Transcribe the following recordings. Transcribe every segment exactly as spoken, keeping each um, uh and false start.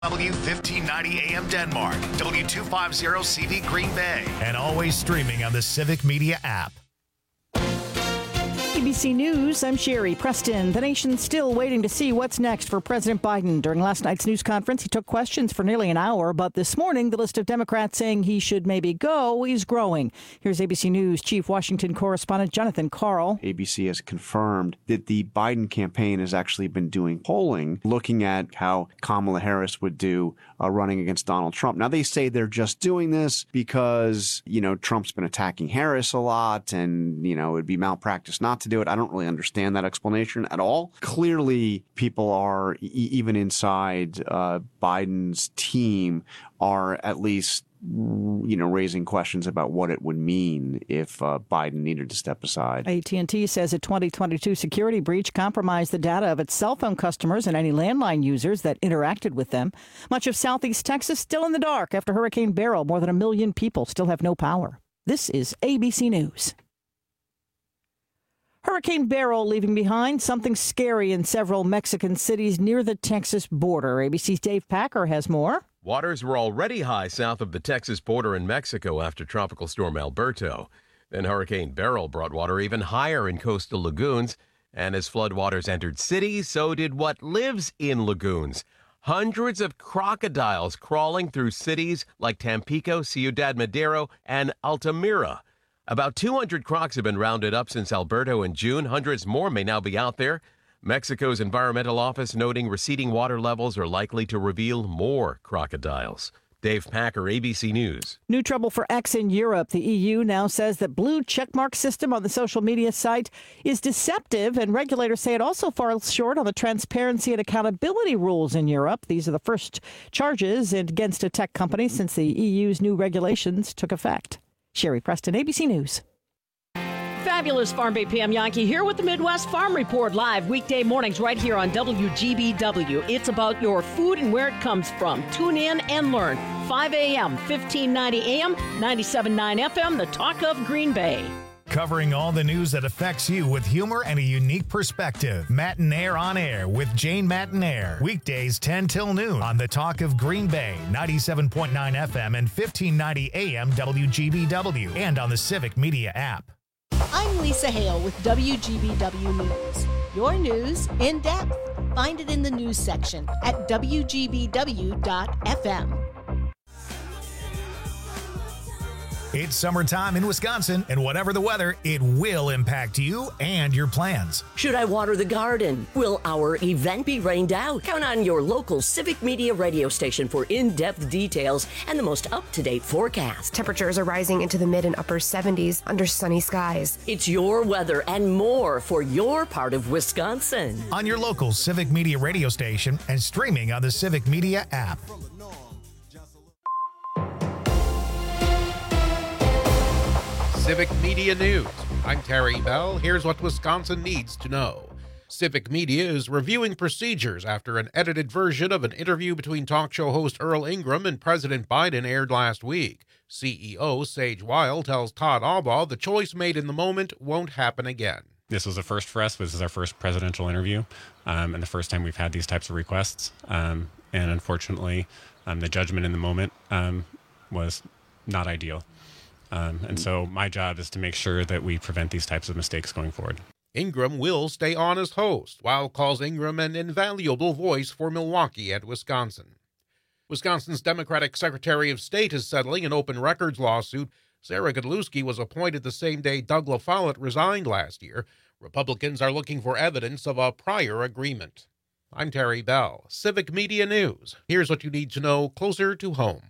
W fifteen ninety A M Denmark, W two fifty C V Green Bay, and always streaming on the Civic Media app. A B C News, I'm Sherry Preston. The nation's still waiting to see what's next for President Biden. During last night's news conference, he took questions for nearly an hour, but this morning, the list of Democrats saying he should maybe go is growing. Here's A B C News Chief Washington correspondent Jonathan Karl. A B C has confirmed that the Biden campaign has actually been doing polling, looking at how Kamala Harris would do uh, running against Donald Trump. Now, they say they're just doing this because, you know, Trump's been attacking Harris a lot and, you know, it'd be malpractice not to do it. I don't really understand that explanation at all. Clearly, people are, e- even inside uh, Biden's team, are at least, you know, raising questions about what it would mean if uh, Biden needed to step aside. A T and T says a twenty twenty-two security breach compromised the data of its cell phone customers and any landline users that interacted with them. Much of southeast Texas still in the dark after Hurricane Beryl. More than a million people still have no power. This is A B C News. Hurricane Beryl leaving behind something scary in several Mexican cities near the Texas border. A B C's Dave Packer has more. Waters were already high south of the Texas border in Mexico after Tropical Storm Alberto. Then Hurricane Beryl brought water even higher in coastal lagoons. And as floodwaters entered cities, so did what lives in lagoons. Hundreds of crocodiles crawling through cities like Tampico, Ciudad Madero, and Altamira. About two hundred crocs have been rounded up since Alberto in June. Hundreds more may now be out there. Mexico's environmental office noting receding water levels are likely to reveal more crocodiles. Dave Packer, A B C News. New trouble for X in Europe. The E U now says that blue checkmark system on the social media site is deceptive, and regulators say it also falls short on the transparency and accountability rules in Europe. These are the first charges against a tech company since the E U's new regulations took effect. Sherry Preston, A B C News. Fabulous Farm Bay Pam Yankee here with the Midwest Farm Report, live weekday mornings right here on W G B W. It's about your food and where it comes from. Tune in and learn. five a.m., fifteen ninety A M, ninety-seven point nine F M, the talk of Green Bay. Covering all the news that affects you with humor and a unique perspective. Matinaire on Air with Jane Matinaire. Weekdays ten till noon on the talk of Green Bay, ninety-seven point nine F M and fifteen ninety A M W G B W, and on the Civic Media app. I'm Lisa Hale with W G B W News. Your news in depth. Find it in the news section at W G B W dot F M. It's summertime in Wisconsin, and whatever the weather, it will impact you and your plans. Should I water the garden? Will our event be rained out? Count on your local Civic Media radio station for in-depth details and the most up-to-date forecast. Temperatures are rising into the mid and upper seventies under sunny skies. It's your weather and more for your part of Wisconsin. On your local Civic Media radio station and streaming on the Civic Media app. Civic Media News. I'm Terry Bell. Here's what Wisconsin needs to know. Civic Media is reviewing procedures after an edited version of an interview between talk show host Earl Ingram and President Biden aired last week. C E O Sage Weil tells Todd Albaugh the choice made in the moment won't happen again. This was a first for us. This is our first presidential interview, um, and the first time we've had these types of requests. Um, and unfortunately, um, the judgment in the moment um, was not ideal. Um, and so my job is to make sure that we prevent these types of mistakes going forward. Ingram will stay on as host. Weil calls Ingram an invaluable voice for Milwaukee and Wisconsin. Wisconsin's Democratic Secretary of State is settling an open records lawsuit. Sarah Godlewski was appointed the same day Doug LaFollette resigned last year. Republicans are looking for evidence of a prior agreement. I'm Terry Bell, Civic Media News. Here's what you need to know closer to home.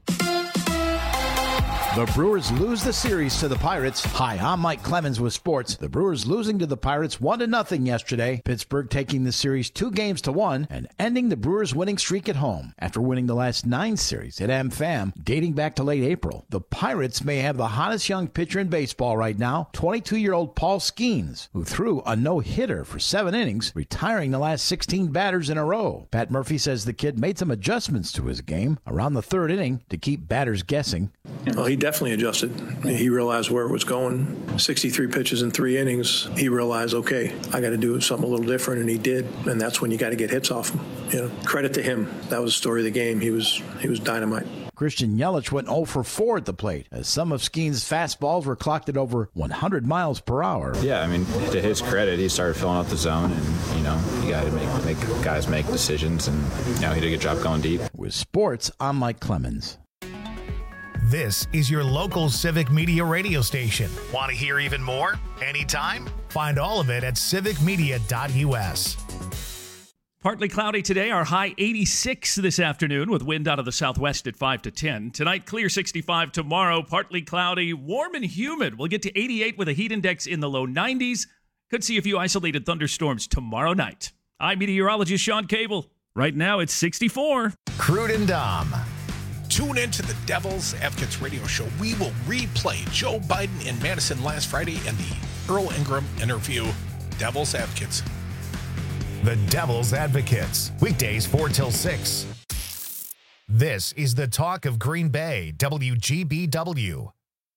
The Brewers lose the series to the Pirates. Hi, I'm Mike Clemens with sports. The Brewers losing to the Pirates one to nothing yesterday. Pittsburgh taking the series two games to one and ending the Brewers winning streak at home. After winning the last nine series at AmFam dating back to late April, the Pirates may have the hottest young pitcher in baseball right now, twenty-two-year-old Paul Skeens, who threw a no-hitter for seven innings, retiring the last sixteen batters in a row. Pat Murphy says the kid made some adjustments to his game around the third inning to keep batters guessing. Well, he definitely adjusted. He realized where it was going. sixty-three pitches in three innings. He realized, okay, I got to do something a little different, and he did. And that's when you got to get hits off him. You know, credit to him. That was the story of the game. He was he was dynamite. Christian Yelich went oh for four at the plate, as some of Skeen's fastballs were clocked at over one hundred miles per hour. Yeah, I mean, to his credit, he started filling out the zone, and, you know, you got to make, make guys make decisions, and, you know, he did a good job going deep. With sports, I'm Mike Clemens. This is your local Civic Media radio station. Want to hear even more? Anytime? Find all of it at civic media dot u s. Partly cloudy today, our high eighty-six this afternoon with wind out of the southwest at five to ten. Tonight, clear sixty-five. Tomorrow, partly cloudy, warm and humid. We'll get to eighty-eight with a heat index in the low nineties. Could see a few isolated thunderstorms tomorrow night. I'm meteorologist Sean Cable. Right now, it's sixty-four. Crude and Dom. Tune in to the Devil's Advocates radio show. We will replay Joe Biden in Madison last Friday and the Earl Ingram interview. Devil's Advocates. The Devil's Advocates. Weekdays four till six. This is the talk of Green Bay, W G B W.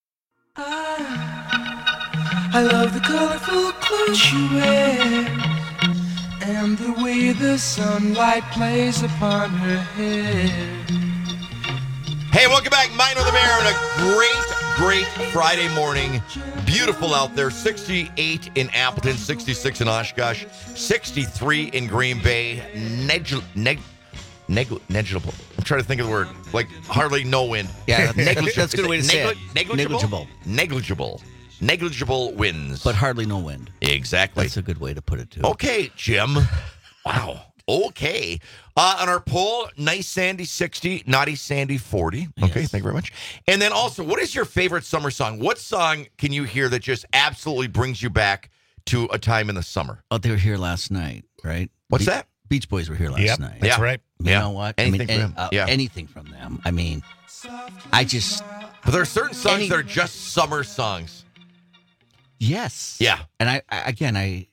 I, I love the colorful clothes you wear and the way the sunlight plays upon her hair. Hey, welcome back. Minor the Mayor on a great, great Friday morning. Beautiful out there. sixty-eight in Appleton, sixty-six in Oshkosh, sixty-three in Green Bay. Negl- neg- neg- negligible. I'm trying to think of the word. Like hardly no wind. Yeah, negli- that's a good way to say negli- it. Negligible? Negligible. Negligible. Negligible winds. But hardly no wind. Exactly. That's a good way to put it, too. Okay, Jim. Wow. Okay. Uh, on our poll, nice sandy sixty, naughty sandy forty. Okay, yes. Thank you very much. And then also, what is your favorite summer song? What song can you hear that just absolutely brings you back to a time in the summer? Oh, they were here last night, right? What's Be- that? Beach Boys were here last yep, night. That's yeah. right. You yeah. know what? Anything I mean, from any, them. uh, Yeah. Anything from them. I mean, I just... But there are certain songs any, that are just summer songs. Yes. Yeah. And I, I again, I...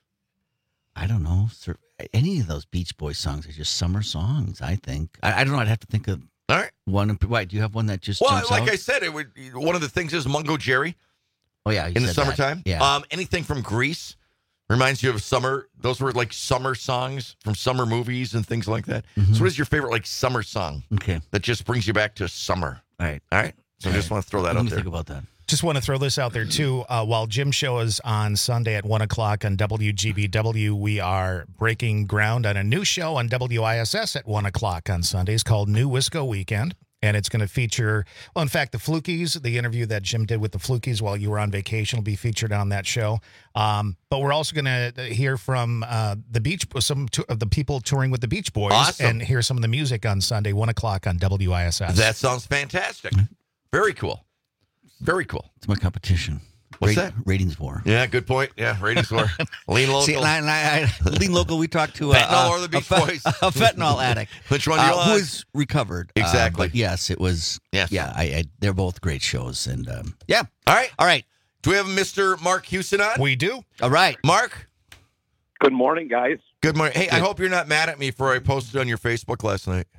I don't know. Sir, any of those Beach Boys songs are just summer songs, I think. I, I don't know. I'd have to think of All right. one. Why, do you have one that just Well, jumps like out? I said, it would. One of the things is Mungo Jerry. Oh, yeah. In the summertime. That. Yeah. Um, anything from Grease reminds you of summer. Those were like summer songs from summer movies and things like that. Mm-hmm. So what is your favorite like summer song Okay. that just brings you back to summer? All right. All right. So All I just right. want to throw that Let out me there. think about that. Just want to throw this out there, too. Uh, while Jim's show is on Sunday at one o'clock on W G B W, we are breaking ground on a new show on W I S S at one o'clock on Sundays called New Wisco Weekend. And it's going to feature, well, in fact, the Flukies, the interview that Jim did with the Flukies while you were on vacation will be featured on that show. Um, but we're also going to hear from uh, the Beach, some t- of the people touring with the Beach Boys Awesome. and hear some of the music on Sunday, one o'clock on W I S S. That sounds fantastic. Very cool. Very cool. It's my competition. What's Rat- that? Ratings war. Yeah, good point. Yeah, ratings war. Lean local. See, I, I, I, lean local. We talked to Fentanyl uh, or the Beach a, fe- Boys? a fentanyl addict. Which one do you uh, like? Who is recovered? Exactly. Uh, but yes, it was. Yes. Yeah, I, I, they're both great shows, and um, yeah. All right. All right. Do we have Mister Mark Houston on? We do. All right. Mark? Good morning, guys. Good morning. Hey, I hope you're not mad at me for I posted on your Facebook last night.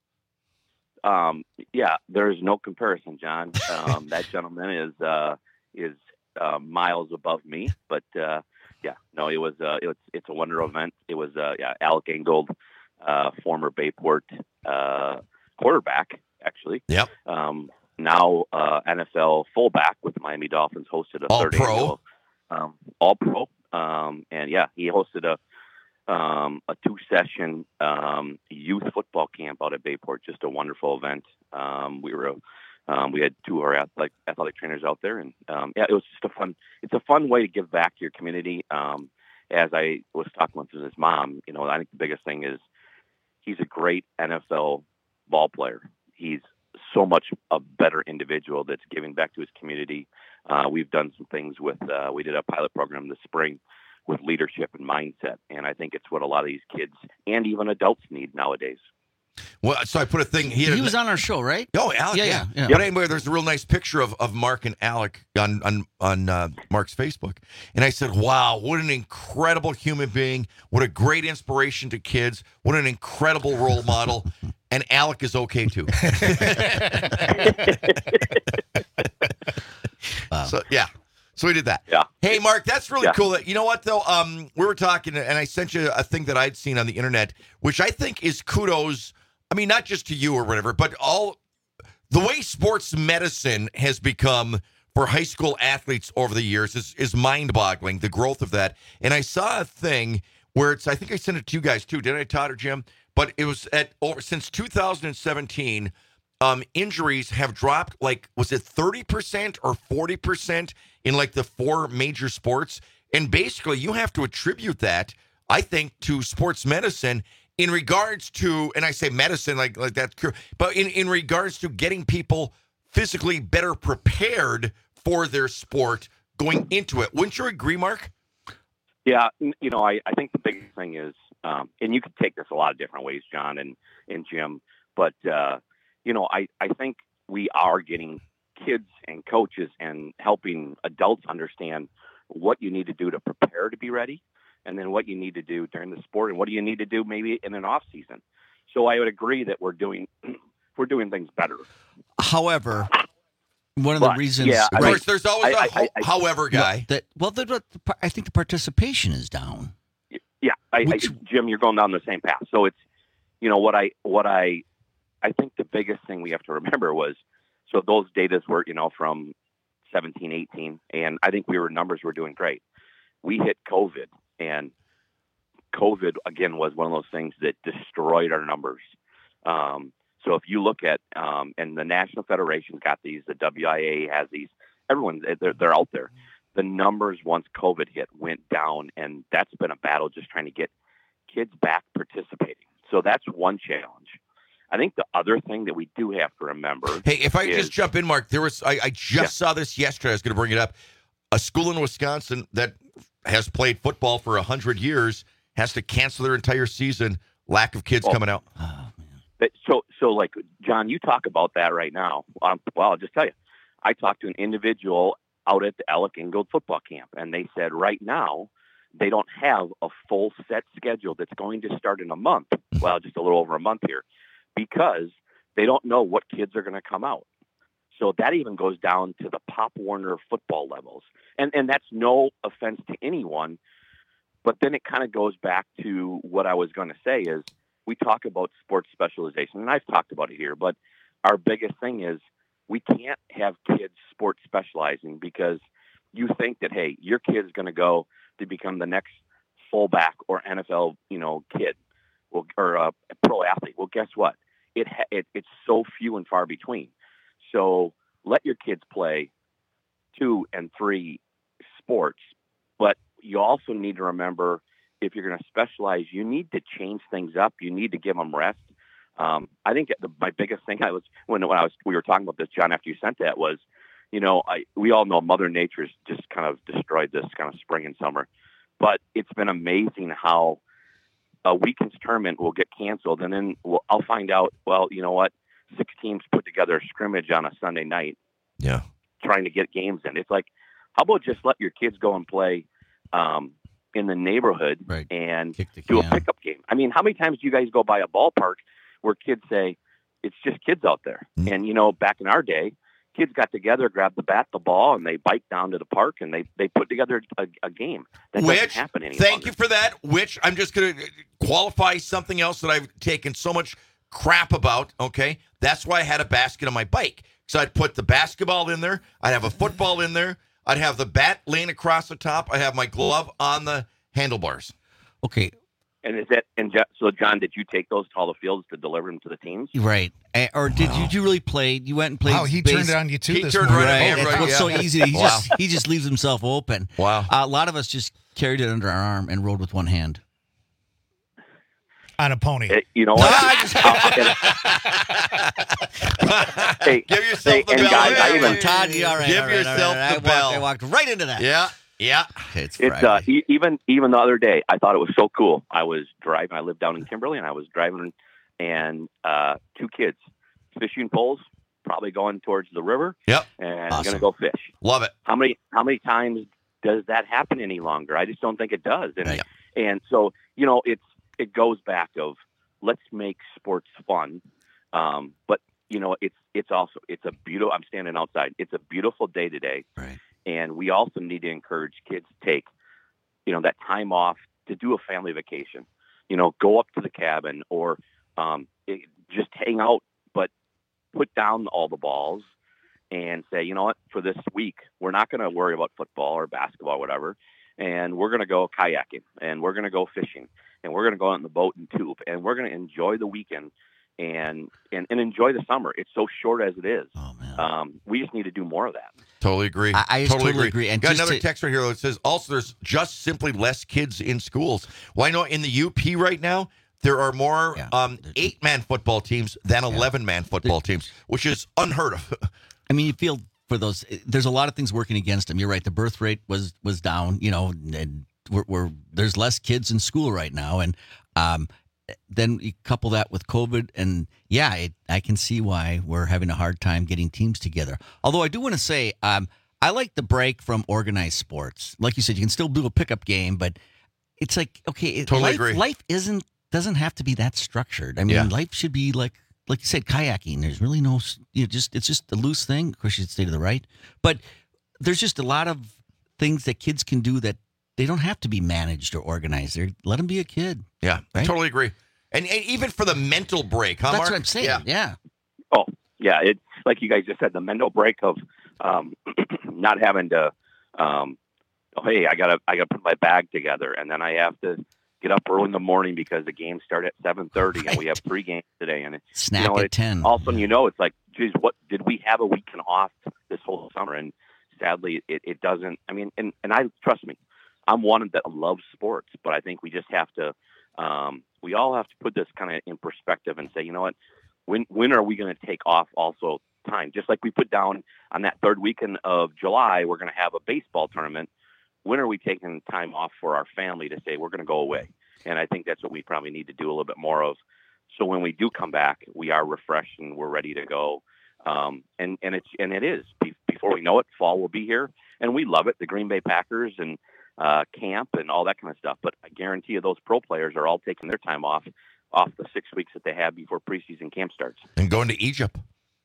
Um, yeah, there's no comparison, John. Um, that gentleman is uh, is uh, miles above me, but uh, yeah, no, it was uh, it was it's a wonder event. It was uh, yeah, Alec Ingold, uh, former Bayport uh, quarterback, actually. Yep. Um, now uh, N F L fullback with the Miami Dolphins, hosted a All third pro. annual um, All Pro, um, and yeah, he hosted a. Um, a two-session um, youth football camp out at Bayport. Just a wonderful event. Um, we were, um, we had two of our athletic, athletic trainers out there, and um, yeah, it was just a fun. It's a fun way to give back to your community. Um, as I was talking with his mom, you know, I think the biggest thing is he's a great N F L ball player. He's so much a better individual that's giving back to his community. Uh, we've done some things with. Uh, we did a pilot program this spring with leadership and mindset. And I think it's what a lot of these kids and even adults need nowadays. Well, so I put a thing. He, he was on our show, right? Oh, Alec. Yeah, Yeah, yeah. yeah. But anyway, there's a real nice picture of, of Mark and Alec on on on uh, Mark's Facebook, and I said, "Wow, what an incredible human being! What a great inspiration to kids! What an incredible role model!" and Alec is okay too. Wow. So yeah. So we did that. Yeah. Hey, Mark, that's really Yeah. cool. You know what, though? Um, we were talking, and I sent you a thing that I'd seen on the internet, which I think is kudos. I mean, not just to you or whatever, but all the way sports medicine has become for high school athletes over the years is, is mind-boggling, the growth of that. And I saw a thing where it's, I think I sent it to you guys too, didn't I, Todd or Jim? But it was at over since two thousand seventeen, um, injuries have dropped like, was it thirty percent or forty percent in like the four major sports? And basically you have to attribute that, I think, to sports medicine in regards to, and I say medicine like, like that's true, but in, in regards to getting people physically better prepared for their sport going into it. Wouldn't you agree, Mark? Yeah, n- you know, I, I think the biggest thing is, um, and you could take this a lot of different ways, John and, and Jim, but, uh, you know, I, I think we are getting kids and coaches and helping adults understand what you need to do to prepare to be ready, and then what you need to do during the sport, and what do you need to do maybe in an off season. So I would agree that we're doing we're doing things better. However, one of But, the reasons, yeah, Of I- course, there's always I- a I- ho- I- however guy. that well, the, the, the, I think the participation is down. Yeah, I, Which- I, Jim, you're going down the same path. So it's, you know, what I what I I think the biggest thing we have to remember was, so those datas were, you know, from seventeen, eighteen, and I think we were numbers were doing great. We hit COVID, and COVID again was one of those things that destroyed our numbers. Um, so if you look at, um, and the National Federation got these, the W I A has these, everyone, they're, they're out there. The numbers once COVID hit went down, and that's been a battle just trying to get kids back participating. So that's one challenge. I think the other thing that we do have to remember. Hey, if I could is, just jump in, Mark, there was I, I just Yeah. saw this yesterday. I was going to bring it up. A school in Wisconsin that has played football for a hundred years has to cancel their entire season. Lack of kids Oh. coming out. But so, so like, John, you talk about that right now. Um, well, I'll just tell you, I talked to an individual out at the Alec Ingold football camp, and they said right now they don't have a full set schedule that's going to start in a month. Well, just a little over a month here, because they don't know what kids are going to come out. So that even goes down to the Pop Warner football levels. And and that's no offense to anyone, but then it kind of goes back to what I was going to say is, we talk about sports specialization, and I've talked about it here, but our biggest thing is we can't have kids sports specializing because you think that, hey, your kid's going to go to become the next fullback or N F L, you know, kid well, or a pro athlete. Well, guess what? It, ha- it It's so few and far between. So let your kids play two and three sports, but you also need to remember, if you're going to specialize, you need to change things up. You need to give them rest. Um, I think the, my biggest thing I was when when I was we were talking about this, John, after you sent that was, you know, I we all know Mother Nature's just kind of destroyed this kind of spring and summer, but it's been amazing how a weekend's tournament will get canceled, and then we'll, I'll find out. Well, you know what? Six teams put together a scrimmage on a Sunday night, Yeah. trying to get games in. It's like, how about just let your kids go and play um, in the neighborhood Right. and Kick the do a can. pickup game? I mean, how many times do you guys go by a ballpark where kids say it's just kids out there? Mm-hmm. And, you know, back in our day, kids got together, grabbed the bat, the ball, and they biked down to the park and they, they put together a, a game. That doesn't Which, happen any thank longer. you for that, which I'm just going to qualify something else that I've taken so much crap about, okay? That's why I had a basket on my bike. So I'd put the basketball in there. I'd have a football in there. I'd have the bat laying across the top. I have my glove on the handlebars. Okay, And is that and Jo- so, John? Did you take those to all the fields to deliver them to the teams? right. Eh, Or did you, you really play? You went and played. Wow, he base- turned it on you too He this turned morning. right Right. on me, That's right, what's yeah. so easy. He Wow. just he just leaves himself open. Wow. Uh, a lot of us just carried it under our arm and rode with one hand. On a pony. Eh, you know what? Hey, Give yourself hey, the and bell. guys, I even- Todd, you all right? Give all right, all yourself right. I the walked- bell. I walked right into that. Yeah, yeah. Okay, it's It's Friday. uh, e- even even the other day, I thought it was so cool. I was driving. I live down in Kimberly, and I was driving, and uh, two kids fishing poles, probably going towards the river. Yep. And Awesome. going to go fish. Love it. How many how many times does that happen any longer? I just don't think it does. And Right. and so you know, it's it goes back of let's make sports fun. Um, but you know, it's it's also it's a beautiful. I'm standing outside. It's a beautiful day today, right. And we also need to encourage kids to take, you know, that time off to do a family vacation. You know, go up to the cabin or um, it, just hang out, but put down all the balls and say, you know what, for this week, we're not going to worry about football or basketball or whatever. And we're going to go kayaking and we're going to go fishing and we're going to go out in the boat and tube and we're going to enjoy the weekend and, and, and enjoy the summer. It's so short as it is. Oh, man. Um, we just need to do more of that. Totally agree. I, I totally, totally agree. agree. And Got just another to- text right here that says, also, there's just simply less kids in schools. Well, I know in the U P right now, there are more Yeah. um, eight-man football teams than eleven-man football teams, which is unheard of. I mean, you feel for those. There's a lot of things working against them. You're right. The birth rate was was down. You know, and we're, we're there's less kids in school right now, and um, then you couple that with COVID, and yeah, it, I can see why we're having a hard time getting teams together. Although I do want to say, um, I like the break from organized sports. Like you said, you can still do a pickup game, but it's like okay, it, Totally life, agree. life isn't doesn't have to be that structured. I mean, Yeah. life should be like. Like you said, kayaking. There's really no, you know, just it's just a loose thing. Of course, you should stay to the right, but there's just a lot of things that kids can do that they don't have to be managed or organized. They're, let them be a kid. Yeah, I Right? totally agree. And, and even for the mental break, huh, That's Mark? what I'm saying. Yeah. Yeah. Oh, yeah. It's like you guys just said, the mental break of um, not having to, um, oh, hey, I gotta, I gotta put my bag together, and then I have to get up early in the morning because the games start at seven thirty, and we have three games today. And it, Snack you know, at it, ten. all of a sudden, you know, it's like, geez, what did we have a weekend off this whole summer? And sadly, it, it doesn't. I mean, and and I trust me, I'm one that loves sports, but I think we just have to. Um, we all have to put this kind of in perspective and say, you know what, when when are we going to take off also time? Just like we put down on that third weekend of July, we're going to have a baseball tournament. When are we taking time off for our family to say we're going to go away? And I think that's what we probably need to do a little bit more of. So when we do come back, we are refreshed and we're ready to go. Um, and, and it's, and it is Be- before we know it, fall will be here and we love it. The Green Bay Packers and uh, camp and all that kind of stuff. But I guarantee you those pro players are all taking their time off, off the six weeks that they have before preseason camp starts. And going to Egypt.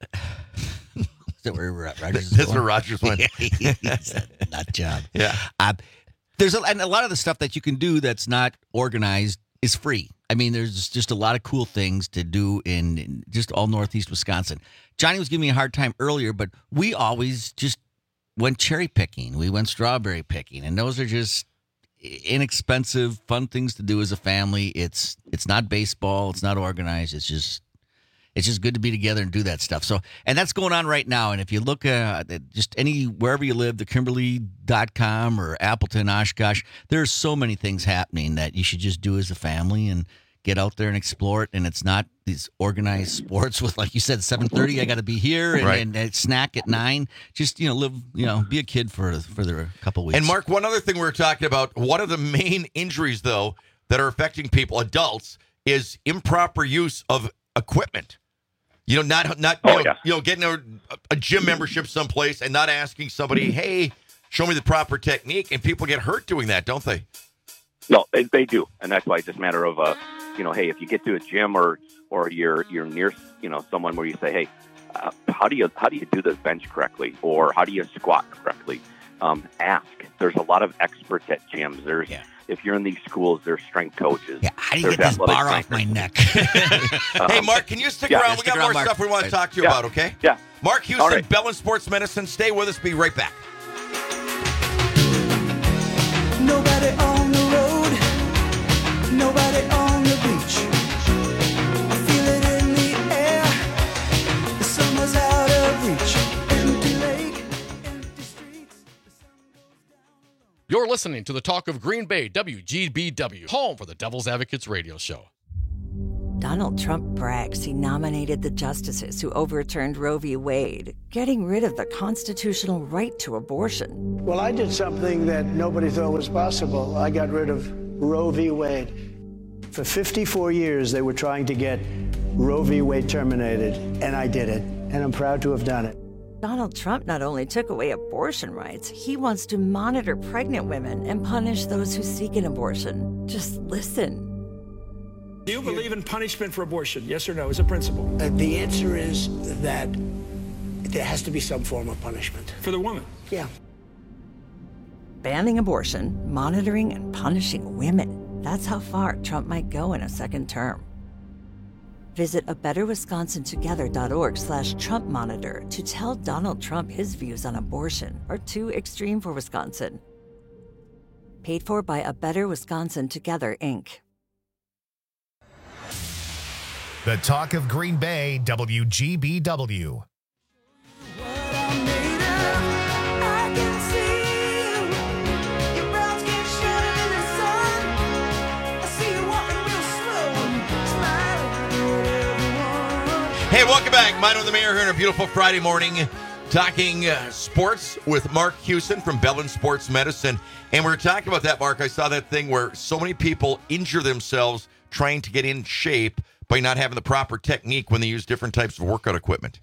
Is that where Rogers is That's going? where Rogers went. He's a nut job. Yeah. Uh, there's a, and a lot of the stuff that you can do that's not organized is free. I mean, there's just a lot of cool things to do in, in just all Northeast Wisconsin. Johnny was giving me a hard time earlier, but we always just went cherry picking. We went strawberry picking, and those are just inexpensive, fun things to do as a family. It's it's not baseball. It's not organized. It's just it's just good to be together and do that stuff. So, and that's going on right now. And if you look uh, at just any, wherever you live, the Kimberly dot com or Appleton, Oshkosh, there's so many things happening that you should just do as a family and get out there and explore it. And it's not these organized sports with, like you said, seven thirty, I got to be here and, Right. and, and snack at nine. Just, you know, live, you know, be a kid for, for the couple weeks. And Mark, one other thing we were talking about, one of the main injuries, though, that are affecting people, adults, is improper use of equipment. You know, not not you, Oh, know, yeah. you know, getting a, a gym membership someplace and not asking somebody, hey, show me the proper technique, and people get hurt doing that, don't they? No, they, they do, and that's why it's just a matter of, uh, you know, hey, if you get to a gym or or you're you're near, you know, someone where you say, hey, uh, how do you how do you do this bench correctly, or how do you squat correctly? Um, ask. There's a lot of experts at gyms. There's if you're in these schools, there's strength coaches. Yeah, how do you get this bar off my neck? Hey, Mark, can you stick yeah, around? yeah, We stick got around, more Mark. stuff we want to Right. talk to you Yeah. about, okay? Yeah. Mark Houston, All right. Bellin Sports Medicine. Stay with us. Be right back. Nobody on the road, nobody on the beach. I feel it in the air, the summer's out of reach. Empty lake, empty streets. You're listening to the Talk of Green Bay, W G B W, home for the Devil's Advocates radio show. Donald Trump brags he nominated the justices who overturned Roe v. Wade, getting rid of the constitutional right to abortion. Well, I did something that nobody thought was possible. I got rid of Roe v. Wade. For fifty-four years, they were trying to get Roe v. Wade terminated, and I did it, and I'm proud to have done it. Donald Trump not only took away abortion rights, he wants to monitor pregnant women and punish those who seek an abortion. Just listen. Do you believe in punishment for abortion? Yes or no, as a principle? Uh, the answer is that there has to be some form of punishment. For the woman? Yeah. Banning abortion, monitoring and punishing women. That's how far Trump might go in a second term. Visit a better wisconsin together dot org slash Trump monitor to tell Donald Trump his views on abortion are too extreme for Wisconsin. Paid for by A Better Wisconsin Together, Incorporated. The talk of Green Bay, W G B W. Hey, welcome back. Mine with the Mayor here on a beautiful Friday morning, talking uh, sports with Mark Hewson from Bellin Sports Medicine. And we were talking about that, Mark. I saw that thing where so many people injure themselves trying to get in shape by not having the proper technique when they use different types of workout equipment.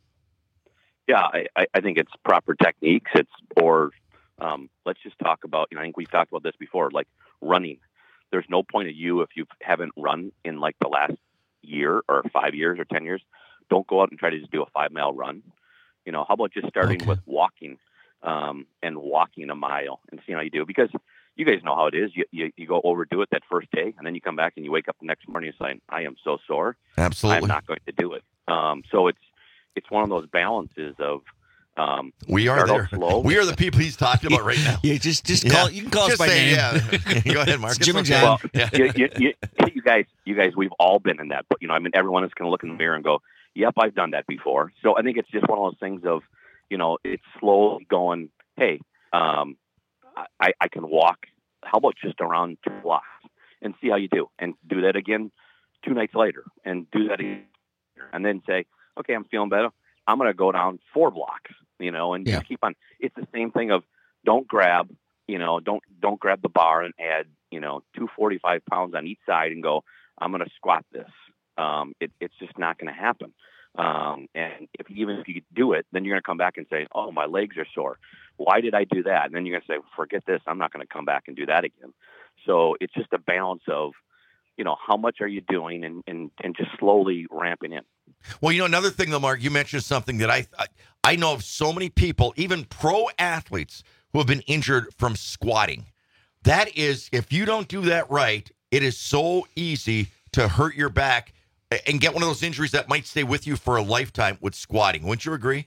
Yeah, I, I think it's proper techniques. It's or um, let's just talk about, you know, I think we've talked about this before, like running. There's no point of you if you haven't run in like the last year or five years or ten years. Don't go out and try to just do a five mile run. You know, how about just starting okay. with walking um, and walking a mile and seeing how you do? Because you guys know how it is. You, you you go overdo it that first day, and then you come back and you wake up the next morning and say, I am so sore. Absolutely. I'm not going to do it. Um, so it's it's one of those balances of um, we are there. Slow. We are the people he's talking about right now. Yeah, just just call. Yeah. You can call just us by say, name. Yeah. Go ahead, Mark. Jim and John. Well, yeah. you, you, you, you guys, you guys, we've all been in that. But you know, I mean, everyone is going to look in the mirror and go, "Yep, I've done that before." So I think it's just one of those things of, you know, it's slowly going. Hey, um, I, I can walk. How about just around two blocks and see how you do, and do that again two nights later, and do that again, and then say, okay, I'm feeling better. I'm going to go down four blocks, you know, and yeah. just keep on. It's the same thing of don't grab, you know, don't don't grab the bar and add, you know, two forty-five pounds on each side and go, I'm going to squat this. Um, it, it's just not going to happen. Um, and if even if you do it, then you're going to come back and say, oh, my legs are sore. Why did I do that? And then you're going to say, forget this. I'm not going to come back and do that again. So it's just a balance of, you know, how much are you doing and, and, and just slowly ramping in. Well, you know, another thing, though, Mark, you mentioned something that I, I I know of so many people, even pro athletes, who have been injured from squatting. That is, if you don't do that right, it is so easy to hurt your back and get one of those injuries that might stay with you for a lifetime with squatting. Wouldn't you agree?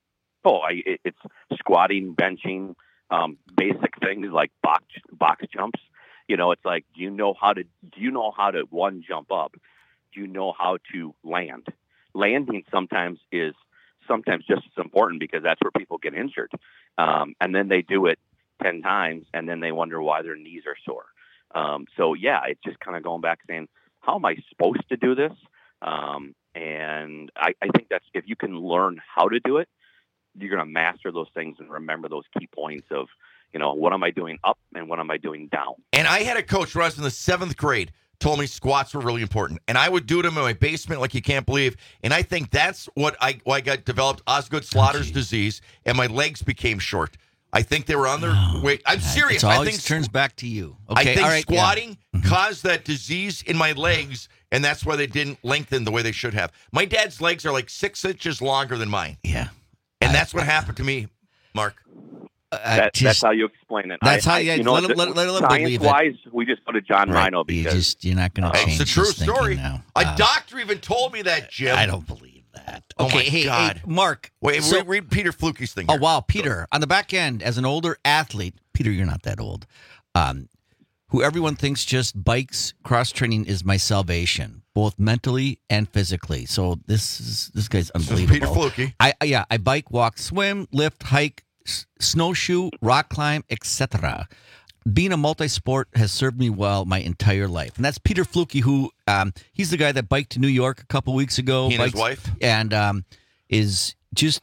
Oh, I, it, it's squatting, benching, um, basic things like box box jumps. You know, it's like, do you know how to, do you know how to, one, jump up? Do you know how to land? Landing sometimes is sometimes just as important because that's where people get injured. Um, and then they do it ten times and then they wonder why their knees are sore. Um, so, yeah, it's just kind of going back saying, how am I supposed to do this? Um, and I, I think that's, if you can learn how to do it, you're going to master those things and remember those key points of, you know, what am I doing up and what am I doing down? And I had a coach when I was in the seventh grade told me squats were really important. And I would do them in my basement like you can't believe. And I think that's what I, why I got developed Osgood-Schlatters oh, disease, and my legs became short. I think they were on their no, way. I'm serious. It I always think turns back to you. Okay, I think all right, squatting yeah. caused that disease in my legs, and that's why they didn't lengthen the way they should have. My dad's legs are like six inches longer than mine. Yeah. And I, that's what happened to me, Mark. Uh, that, just, that's how you explain it. That's I, how you, I, you know, let, let, let, let believe it. Science-wise, we just go to John right. Rhino because you just, you're not going to uh, change It's a true this story. Now. A Uh, doctor even told me that, Jim. I don't believe that. Oh, okay, my hey, God. hey, Mark. Wait, so, read, read Peter Fluke's thing Oh, here. wow, Peter. On the back end, as an older athlete, Peter, you're not that old, um, who everyone thinks just bikes, cross-training is my salvation, both mentally and physically. So this is this guy's unbelievable. Peter Fluke. I Yeah, I bike, walk, swim, lift, hike, s- snowshoe, rock climb, et cetera. Being a multi-sport has served me well my entire life. And that's Peter Fluke, who um, he's the guy that biked to New York a couple weeks ago. He and his bikes, wife? And um, is just,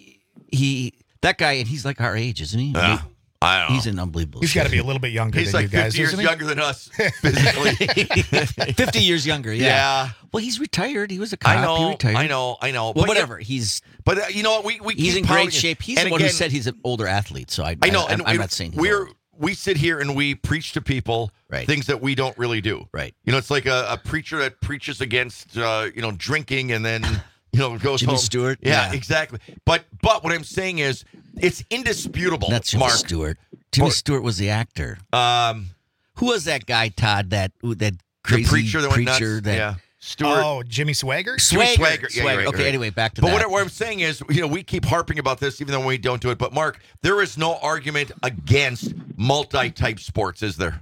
he, that guy, and he's like our age, isn't he? Yeah. I don't know. He's an unbelievable. He's got to be a little bit younger He's than like you guys, fifty years isn't he? younger than us physically. fifty years younger, yeah. Yeah. Well, he's retired. He was a cop. I know, He retired. I know, I know. Well, But whatever. yeah, he's but uh, you know what? We we he's keep in great pounding it. shape. He's And the one who again, said he's an older athlete. So I, I know, I, and I'm, I'm we- not saying he's we're old. we sit here and we preach to people right. things that we don't really do. Right. You know, it's like a, a preacher that preaches against, uh, you know, drinking and then, you know, goes Jimmy home. Stewart? Yeah, Yeah. exactly. But but what I'm saying is, it's indisputable, Not Jimmy Mark. Stewart. Jimmy Stewart was the actor. Um, Who was that guy, Todd? That that crazy the preacher that went preacher nuts? that yeah. Stewart. Oh, Jimmy Swagger? Swagger. Swagger. Yeah, Swagger. you're right, okay, you're right. anyway, back to but that. But what, what I'm saying is, you know, we keep harping about this even though we don't do it. But, Mark, there is no argument against multi-type sports, is there?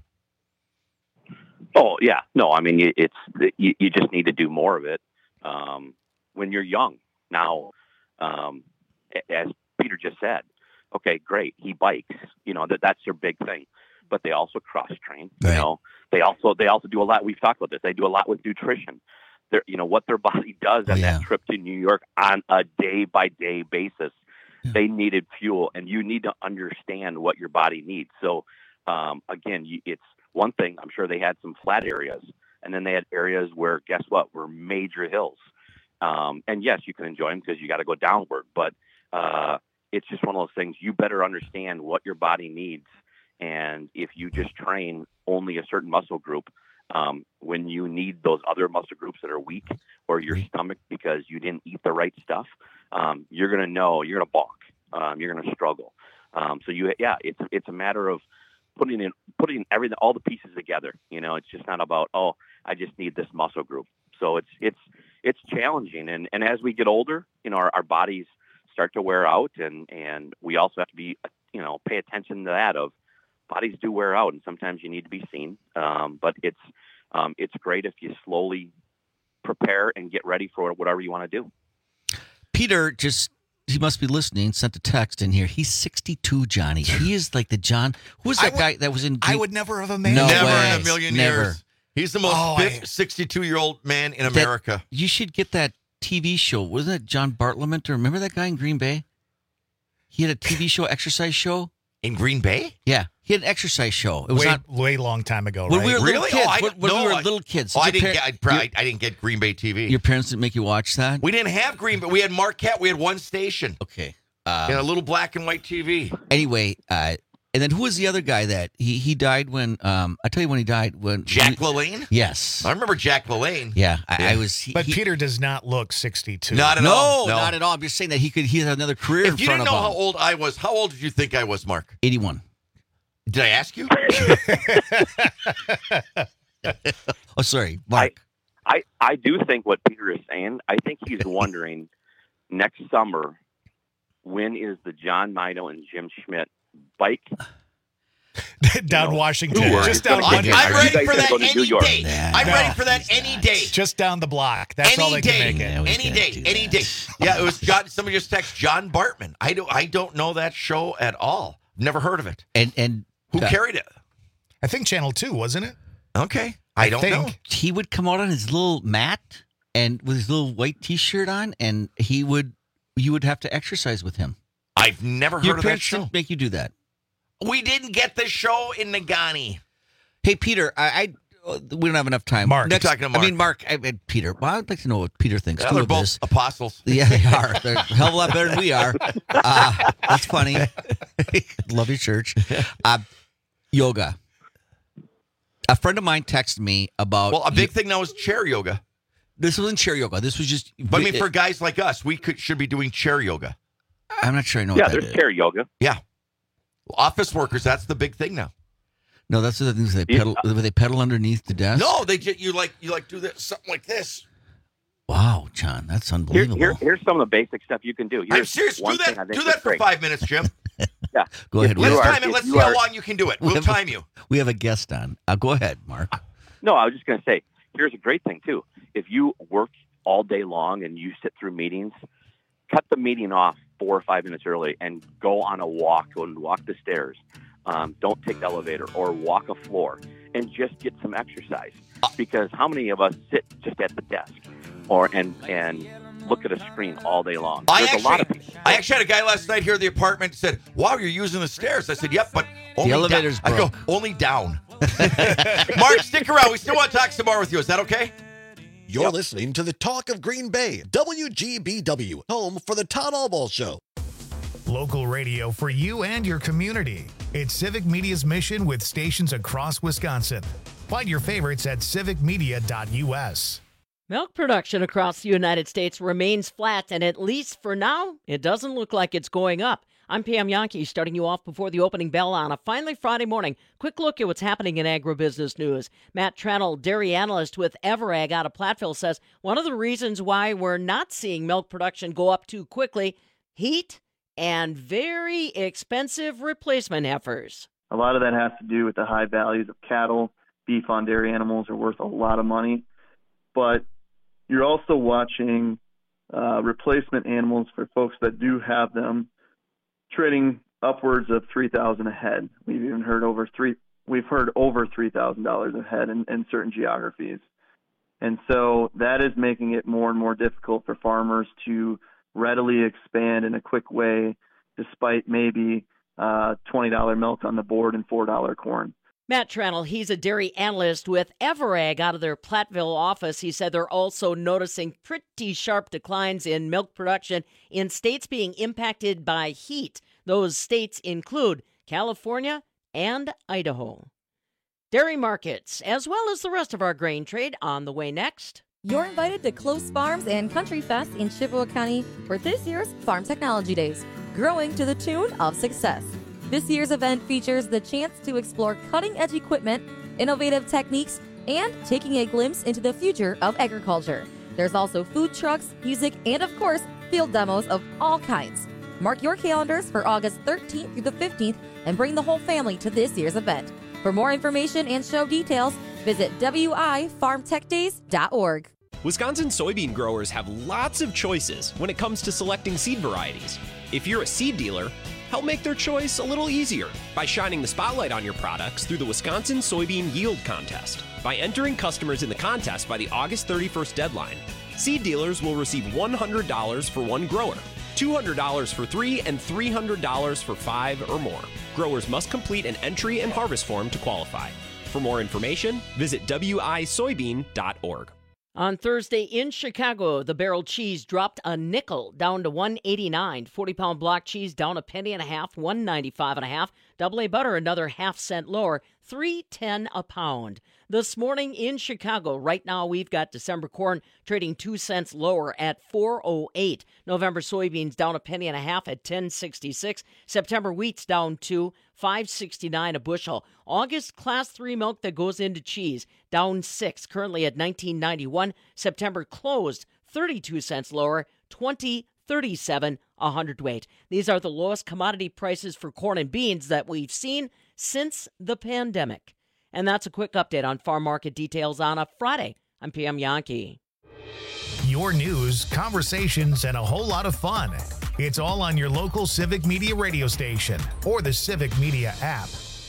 Oh, yeah. No, I mean, you- it's you, you just need to do more of it um, when you're young. Now, um, a- as Peter just said, okay, great, he bikes. You know, that that's their big thing. But they also cross-train, you Right. know. They also they also do a lot. We've talked about this. They do a lot with nutrition. They're, you know, what their body does Oh, on yeah. that trip to New York on a day-by-day basis. They needed fuel, and you need to understand what your body needs. So, um, again, you, it's one thing. I'm sure they had some flat areas, and then they had areas where, guess what, were major hills. Um, and, yes, you can enjoy them because you got to go downward. But uh, it's just one of those things. You better understand what your body needs. And if you just train only a certain muscle group, um, when you need those other muscle groups that are weak or your stomach because you didn't eat the right stuff, um, you're going to know, you're going to balk, um, you're going to struggle. Um, so you, yeah, it's, it's a matter of putting in, putting everything, all the pieces together. You know, it's just not about, oh, I just need this muscle group. So it's, it's, it's challenging. And, and as we get older, you know, our, our bodies start to wear out and, and we also have to be, you know, pay attention to that of, bodies do wear out, and sometimes you need to be seen. Um, but it's um, it's great if you slowly prepare and get ready for whatever you want to do. Peter just, he must be listening, sent a text in here. He's sixty-two, Johnny. He is like the John. Who was that I guy that was in I Green- would never have imagined. No Never way. in a million Never. years. He's the most Oh, fit I- sixty-two-year-old man in That- America. You should get that T V show. Wasn't it John Bartleman? Remember that guy in Green Bay? He had a T V show, exercise show. In Green Bay? Yeah, he had an exercise show. It was way, on way long time ago, when right? we were little Really? kids. Oh, I- when when no, we were I- little kids. Oh, Did I your didn't par- get. I, probably, I didn't get Green Bay T V. Your parents didn't make you watch that? We didn't have Green Bay. We had Marquette. We had one station Okay. Um, and a little black and white T V. Anyway, uh, and then who was the other guy that he he died when? Um, I tell you when he died when Jack he, LaLanne. Yes. I remember Jack LaLanne. Yeah, I, I Yeah. was. He, But he- Peter does not look sixty-two. Not at no, all. No, not at all. I'm just saying that he could. He had another career in If you front didn't of know him. how old I was, how old did you think I was, Mark? eighty-one. Did I ask you? Oh, sorry, Mark. I, I do think what Peter is saying, I think he's wondering next summer, when is the John Mino and Jim Schmidt bike? down know, Washington. tour Just is down gonna I'm, be- Washington. I'm Are you ready guys for gonna that go to New any York? day. Nah. I'm No. ready for that any day. Just down the block. That's all Any they can day, make it. Yeah, we any can't day, do any that. day. Yeah, it was John. Somebody just texted John Bartman. I do. I don't know that show at all. Never heard of it. And and Who uh, carried it? I think Channel two, wasn't it? Okay, I, I don't think. know. he would come out on his little mat and with his little white T-shirt on, and he would you would have to exercise with him. I've never heard Your of that parents show. didn't make you do that. We didn't get the show in Nagani. Hey, Peter, I, I uh, we don't have enough time. Mark. Next, You're talking to Mark. I mean, Mark. I, I, Peter. Well, I'd like to know what Peter thinks Yeah, too they're of both this. apostles. Yeah, they are. They're a hell of a lot better than we are. Uh, that's funny. Love your church. Uh, yoga. A friend of mine texted me about. Well, a big thing now is chair yoga. This wasn't chair yoga. This was just. But I mean, for guys like us, we could should be doing chair yoga. I'm not sure I know Yeah, what that there's is. chair yoga. Yeah, office workers. That's the big thing now. No, that's the things they Yeah. pedal. Where they pedal underneath the desk. No, they ju- you like you like do this something like this. Wow, John, that's Here, unbelievable. here, here's some of the basic stuff you can do. Here's I'm serious. Do one thing I that. think Do is that for great. five minutes, Jim. Yeah. Go ahead. If We Let's you have, are- time it. if Let's you see how are- long you can do it. we We'll have- time you. we have a guest on. Uh, go ahead, Mark. No, I was just going to say, here's a great thing, too. If you work all day long and you sit through meetings, cut the meeting off four or five minutes early and go on a walk, go and walk the stairs. Um, don't take the elevator or walk a floor and just get some exercise. Because how many of us sit just at the desk or and and look at a screen all day long? I There's a lot of actually, people. I actually had a guy last night here at the apartment said, "Wow, you're using the stairs." I said, "Yep, but only The elevator's down." I go, broke. "Only down." Mark, stick around. We still want to talk some more with you. Is that okay? You're listening to the Talk of Green Bay, W G B W, home for the Todd Allball Show. Local radio for you and your community. It's Civic Media's mission with stations across Wisconsin. Find your favorites at civic media dot u s. Milk production across the United States remains flat, and at least for now, it doesn't look like it's going up. I'm Pam Yankee, starting you off before the opening bell on a finally Friday morning. Quick look at what's happening in agribusiness news. Matt Trennell, dairy analyst with Everag out of Platteville, says one of the reasons why we're not seeing milk production go up too quickly, heat and very expensive replacement heifers. A lot of that has to do with the high values of cattle. Beef on dairy animals are worth a lot of money. But you're also watching uh, replacement animals for folks that do have them trading upwards of three thousand dollars a head. We've even heard over three. We've heard over three thousand dollars a head in, in certain geographies, and so that is making it more and more difficult for farmers to readily expand in a quick way, despite maybe uh, twenty dollars milk on the board and four dollars corn. Matt Trennell, he's a dairy analyst with Everag out of their Platteville office. He said they're also noticing pretty sharp declines in milk production in states being impacted by heat. Those states include California and Idaho. Dairy markets, as well as the rest of our grain trade, on the way next. You're invited to Close Farms and Country Fest in Chippewa County for this year's Farm Technology Days, growing to the tune of success. This year's event features the chance to explore cutting-edge equipment, innovative techniques, and taking a glimpse into the future of agriculture. There's also food trucks, music, and of course, field demos of all kinds. Mark your calendars for August thirteenth through the fifteenth and bring the whole family to this year's event. For more information and show details, visit w i farm tech days dot org. Wisconsin soybean growers have lots of choices when it comes to selecting seed varieties. If you're a seed dealer, help make their choice a little easier by shining the spotlight on your products through the Wisconsin Soybean Yield Contest. By entering customers in the contest by the August thirty-first deadline, seed dealers will receive one hundred dollars for one grower, two hundred dollars for three, and three hundred dollars for five or more. Growers must complete an entry and harvest form to qualify. For more information, visit w i soybean dot org. On Thursday in Chicago, the barrel cheese dropped a nickel down to one eighty-nine. forty-pound block cheese down a penny and a half, one ninety-five and a half. Double A butter another half cent lower, three ten a pound. This morning in Chicago, right now we've got December corn trading two cents lower at four oh eight. November soybeans down a penny and a half at ten sixty-six. September wheat's down two, five sixty-nine a bushel. August class three milk that goes into cheese down six, currently at nineteen ninety-one. September closed thirty-two cents lower, twenty thirty-seven a hundredweight. These are the lowest commodity prices for corn and beans that we've seen since the pandemic. And that's a quick update on farm market details on a Friday. I'm Pam Yankee. Your news, conversations, and a whole lot of fun. It's all on your local Civic Media radio station or the Civic Media app.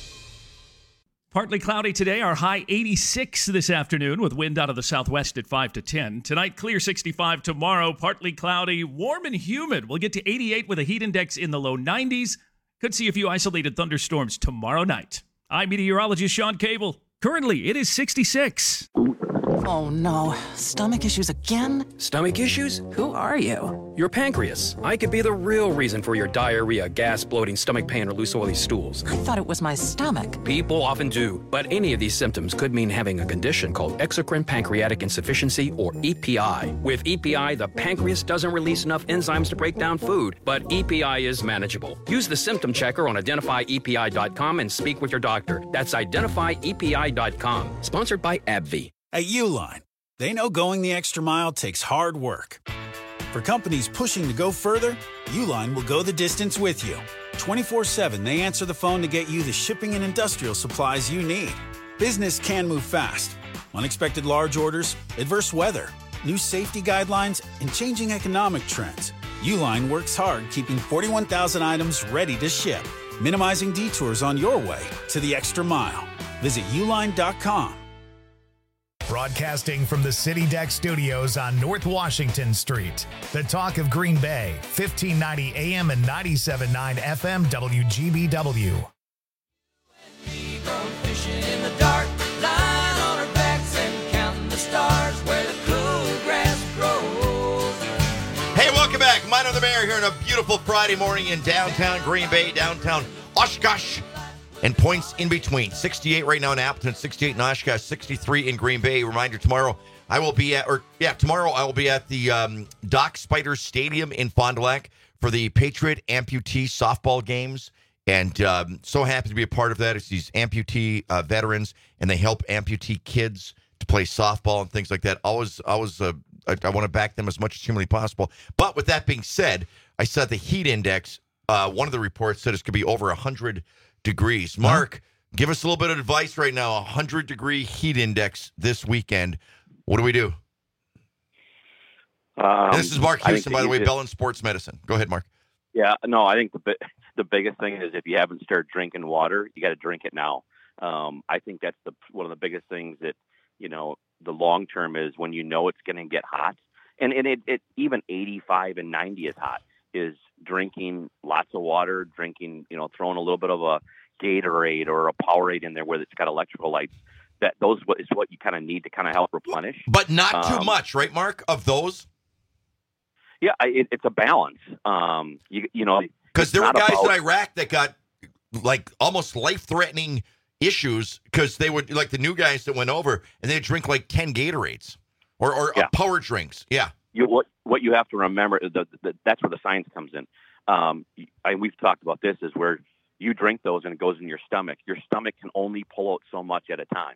Partly cloudy today, our high eighty-six this afternoon with wind out of the southwest at five to ten. Tonight, clear sixty-five. Tomorrow, partly cloudy, warm and humid. We'll get to eighty-eight with a heat index in the low nineties. Could see a few isolated thunderstorms tomorrow night. I'm meteorologist Sean Cable. Currently, it is sixty-six. Oh no, stomach issues again? Stomach issues? Who are you? Your pancreas. I could be the real reason for your diarrhea, gas, bloating, stomach pain, or loose oily stools. I thought it was my stomach. People often do, but any of these symptoms could mean having a condition called exocrine pancreatic insufficiency, or E P I. With E P I, the pancreas doesn't release enough enzymes to break down food, but E P I is manageable. Use the symptom checker on identify E P I dot com and speak with your doctor. That's identify E P I dot com. Sponsored by AbbVie. At Uline, they know going the extra mile takes hard work. For companies pushing to go further, Uline will go the distance with you. twenty-four seven, they answer the phone to get you the shipping and industrial supplies you need. Business can move fast. Unexpected large orders, adverse weather, new safety guidelines, and changing economic trends. Uline works hard keeping forty-one thousand items ready to ship, minimizing detours on your way to the extra mile. Visit uline dot com. Broadcasting from the City Deck Studios on North Washington Street. The Talk of Green Bay, fifteen ninety A M and ninety-seven point nine F M W G B W. Fishing in the dark, lying on our backs and counting the stars where the cool grass grows. Hey, welcome back. Mine on the Mayor here on a beautiful Friday morning in downtown Green Bay, downtown Oshkosh, and points in between. sixty-eight right now in Appleton, sixty-eight in Oshkosh, sixty-three in Green Bay. Reminder, tomorrow I will be at, or yeah, tomorrow I will be at the um, Doc Spider Stadium in Fond du Lac for the Patriot Amputee softball games. And um, so happy to be a part of that. It's these amputee uh, veterans, and they help amputee kids to play softball and things like that. Always, always, uh, I, I want to back them as much as humanly possible. But with that being said, I saw the heat index. Uh, one of the reports said it's going to be over one hundred degrees. Mark, huh? Give us a little bit of advice right now. one hundred degree heat index this weekend. What do we do? Um, this is Mark Houston, by the way, just, Bellin Sports Medicine. Go ahead, Mark. Yeah, no, I think the bi- the biggest thing is if you haven't started drinking water, you got to drink it now. Um, I think that's the one of the biggest things that, you know, the long term is when you know it's going to get hot, and and it, it even eighty-five and ninety is hot. Is drinking lots of water, drinking, you know, throwing a little bit of a Gatorade or a Powerade in there where it's got electrical lights. That those is what you kind of need to kind of help replenish, but not um, too much, right, Mark? Of those. Yeah, it, it's a balance. Um, you, you know, because there were guys about, in Iraq that got like almost life-threatening issues because they would like the new guys that went over and they'd drink like ten Gatorades or or yeah. uh, power drinks. Yeah. You what what you have to remember is that the, that's where the science comes in. Um, I, we've talked about this is where you drink those and it goes in your stomach. Your stomach can only pull out so much at a time.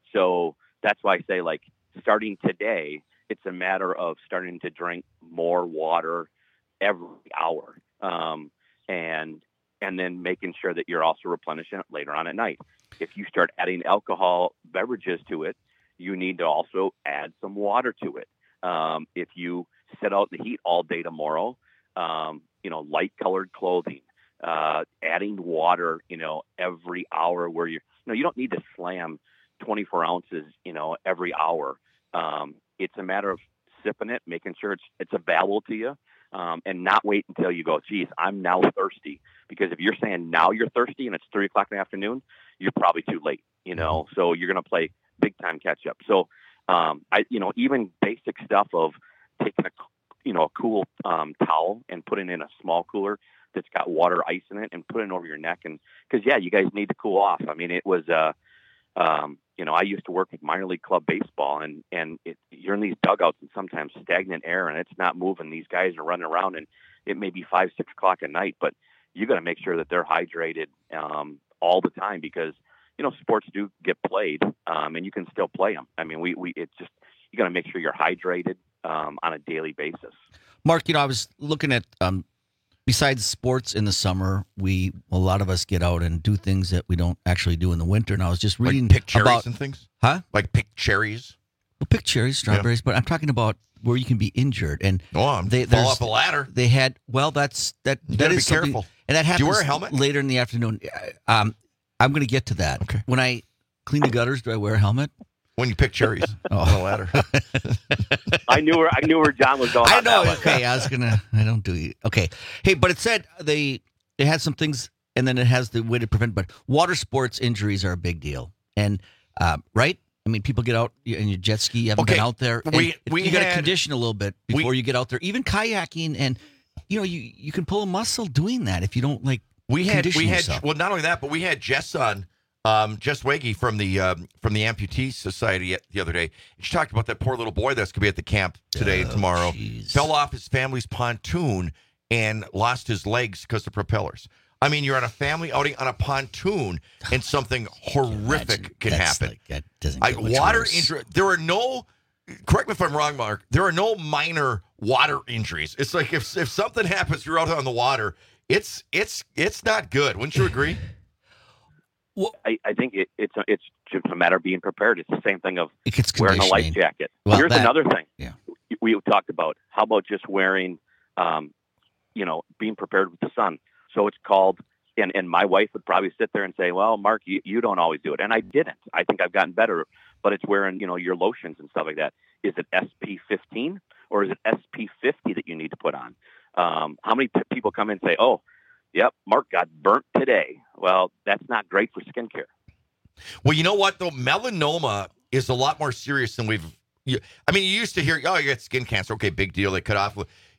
So that's why I say like starting today. It's a matter of starting to drink more water every hour, um, and and then making sure that you're also replenishing it later on at night. If you start adding alcohol beverages to it, you need to also add some water to it. Um, if you sit out in the heat all day tomorrow, um, you know, light-colored clothing, uh, adding water, you know, every hour where you're, you know, you don't need to slam twenty-four ounces, you know, every hour. Um, It's a matter of sipping it, making sure it's it's available to you, um, and not wait until you go, geez, I'm now thirsty. Because if you're saying now you're thirsty and it's three o'clock in the afternoon, you're probably too late, you know. So you're going to play big time catch up. So um, I, you know, even basic stuff of taking a, you know, a cool um, towel and putting it in a small cooler that's got water, ice in it, and putting it over your neck, and because yeah, you guys need to cool off. I mean, it was. Uh, Um, you know, I used to work with minor league club baseball, and, and it, you're in these dugouts and sometimes stagnant air, and it's not moving. These guys are running around, and it may be five, six o'clock at night, but you got to make sure that they're hydrated um, all the time because, you know, sports do get played, um, and you can still play them. I mean, we, we it's just you got to make sure you're hydrated um, on a daily basis. Mark, you know, I was looking at um, besides sports in the summer, we a lot of us get out and do things that we don't actually do in the winter. And I was just reading like pick cherries about, and things, huh? Like pick cherries. Well, pick cherries, strawberries, yeah. But I'm talking about where you can be injured and oh, I'm they fall off a ladder. They had well, that's that. You that gotta is be careful. And that happens. Do you wear a helmet later in the afternoon? Um, I'm going to get to that. Okay. When I clean the gutters, do I wear a helmet? When you pick cherries oh. on a ladder. I knew where I knew where John was going. I on know. That Okay, I was gonna. I don't do. Okay. Hey, but it said they it had some things, and then it has the way to prevent. But water sports injuries are a big deal, and uh, right. I mean, people get out in your jet ski. You haven't okay. been out there. And we we you got to had, condition a little bit before we, you get out there. Even kayaking, and you know, you you can pull a muscle doing that if you don't like. We had we had yourself. well, not only that, but we had Jess on. Um, Jess Wege from the um, from the Amputee Society the other day. She talked about that poor little boy that's going to be at the camp today oh, and tomorrow. Geez. Fell off his family's pontoon and lost his legs because of propellers. I mean, you're on a family outing on a pontoon and something horrific can That's happen. Like, that doesn't I, get much water worse. injury. There are no. Correct me if I'm wrong, Mark. There are no minor water injuries. It's like if if something happens, you're out on the water. It's it's it's not good. Wouldn't you agree? Well, I, I think it, it's a, it's just a matter of being prepared. It's the same thing of it's wearing a life jacket. Well, Here's that, another thing. Yeah. We talked about. How about just wearing, um, you know, being prepared with the sun? So it's called, and, and my wife would probably sit there and say, well, Mark, you, you don't always do it. And I didn't. I think I've gotten better, but it's wearing, you know, your lotions and stuff like that. Is it S P fifteen or is it S P fifty that you need to put on? Um, how many p- people come in and say, oh, yep, Mark got burnt today. Well, that's not great for skincare. Well, you know what, though? Melanoma is a lot more serious than we've... You, I mean, you used to hear, oh, you got skin cancer. Okay, big deal. They cut off.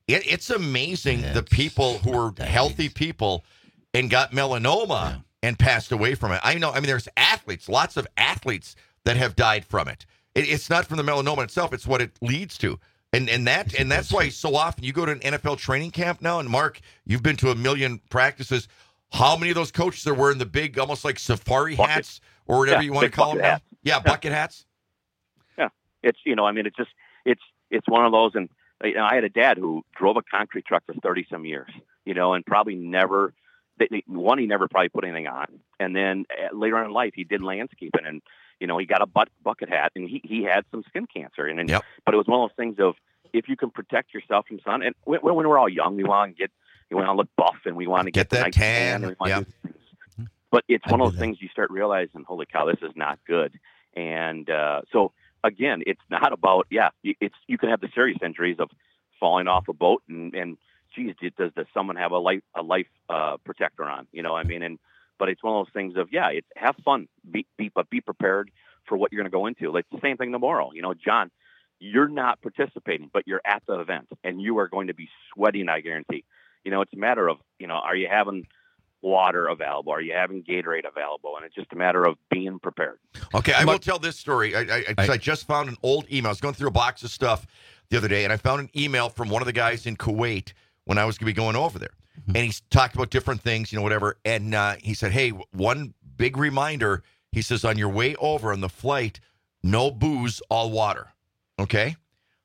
it, it's amazing the people who are healthy people and got melanoma yeah. and passed away from it. I know, I mean, there's athletes, lots of athletes that have died from it. it it's not from the melanoma itself, it's what it leads to. And and that and that's why so often you go to an N F L training camp now, and Mark, you've been to a million practices. How many of those coaches are wearing the big, almost like safari bucket. hats or whatever yeah, you want to call them now? Yeah, bucket yeah. hats. Yeah, it's, you know, I mean, it's just, it's, it's one of those, and you know, I had a dad who drove a concrete truck for thirty some years, you know, and probably never, one, he never probably put anything on. And then later on in life, he did landscaping, and, you know, he got a butt, bucket hat, and he, he had some skin cancer. And, and yep. But it was one of those things of, if you can protect yourself from sun, and when, when we're all young, we want to get, we want to look buff, and we want to get, get that nice tan. tan and we yep. But it's one of those things you start realizing, holy cow, this is not good. And uh, so, again, it's not about, yeah, it's you can have the serious injuries of falling off a boat and, and geez, does, does someone have a life a life uh, protector on? You know what I mean? And But it's one of those things of, yeah, it's have fun, be, be, but be prepared for what you're going to go into. Like the same thing tomorrow. You know, John, you're not participating, but you're at the event, and you are going to be sweating, I guarantee. You know, it's a matter of, you know, are you having water available? Are you having Gatorade available? And it's just a matter of being prepared. Okay, I will tell this story. I, I, I, I just found an old email. I was going through a box of stuff the other day, and I found an email from one of the guys in Kuwait when I was going to be going over there. Mm-hmm. And he's talked about different things, you know, whatever. And uh, he said, hey, one big reminder, he says, on your way over on the flight, no booze, all water. Okay?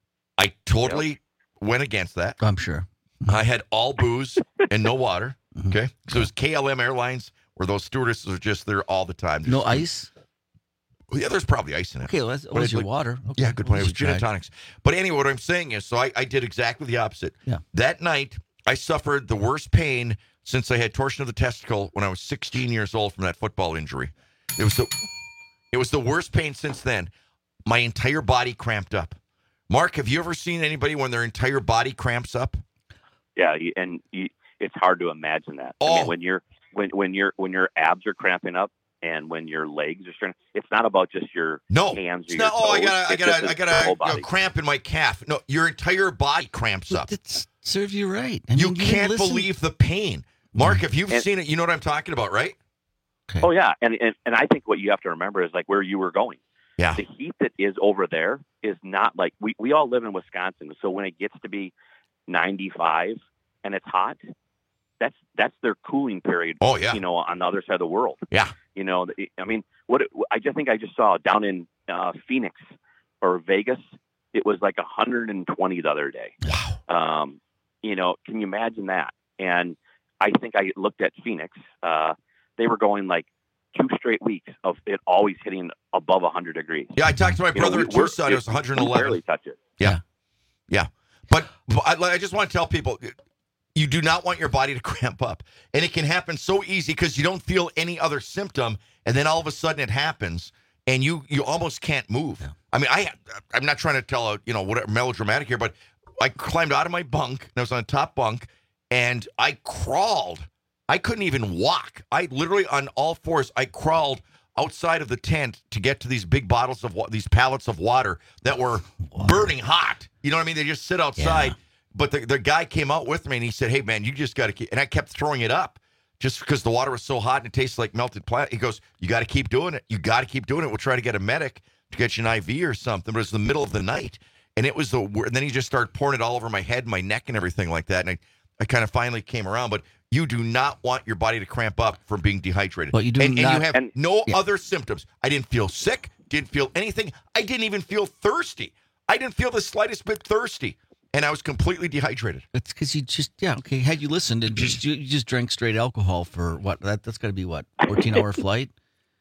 I totally yep. went against that. I'm sure. I had all booze and no water. Okay, so it was K L M Airlines, where those stewardesses are just there all the time. They're no just, ice? Yeah, there's probably ice in it. Okay, well, that's, what was your like, water? Okay. Yeah, good point. It was gin and tonics. But anyway, what I'm saying is, so I, I did exactly the opposite. Yeah. That night, I suffered the worst pain since I had torsion of the testicle when I was sixteen years old from that football injury. It was the, it was the worst pain since then. My entire body cramped up. Mark, have you ever seen anybody when their entire body cramps up? Yeah, and you, it's hard to imagine that. Oh. I mean, when you're when when your when your abs are cramping up and when your legs are starting, it's not about just your no. hands or it's your not, toes. Oh, I got I got I got a, got a cramp in my calf. No, your entire body cramps up. It serves you right. I you mean, can't you believe the pain. Mark, if you've and, seen it, you know what I'm talking about, right? Okay. Oh yeah, and, and and I think what you have to remember is like where you were going. Yeah. The heat that is over there is not like we we all live in Wisconsin, so when it gets to be ninety-five and it's hot, that's that's their cooling period. Oh yeah. You know, on the other side of the world. Yeah. You know, I mean, what I just think I just saw down in uh, Phoenix or Vegas, it was like one hundred twenty the other day. Wow. Um, you know, can you imagine that? And I think I looked at Phoenix. Uh, they were going like two straight weeks of it always hitting above one hundred degrees. Yeah, I talked to my you brother know, at Tucson. It was one hundred eleven. We barely touch it. Yeah. Yeah. But, but I, I just want to tell people, you do not want your body to cramp up. And it can happen so easy because you don't feel any other symptom, and then all of a sudden it happens, and you you almost can't move. Yeah. I mean, I, I'm not trying to tell a, you know, whatever melodramatic here, but I climbed out of my bunk, and I was on the top bunk, and I crawled. I couldn't even walk. I literally, on all fours, I crawled outside of the tent to get to these big bottles of wa- these pallets of water that were water. burning hot. You know what I mean? They just sit outside. Yeah. But the, the guy came out with me, and he said, hey, man, you just got to keep... And I kept throwing it up just because the water was so hot and it tastes like melted plastic. He goes, you got to keep doing it. You got to keep doing it. We'll try to get a medic to get you an I V or something. But it was the middle of the night. And it was the... And then he just started pouring it all over my head, my neck, and everything like that. And I, I kind of finally came around. But you do not want your body to cramp up from being dehydrated. Well, you do and, not, and you have and, no yeah. other symptoms. I didn't feel sick. Didn't feel anything. I didn't even feel thirsty. I didn't feel the slightest bit thirsty. And I was completely dehydrated. It's because you just, yeah, okay. Had you listened and just, you, you just drank straight alcohol for what? That, that's got to be what? fourteen hour flight?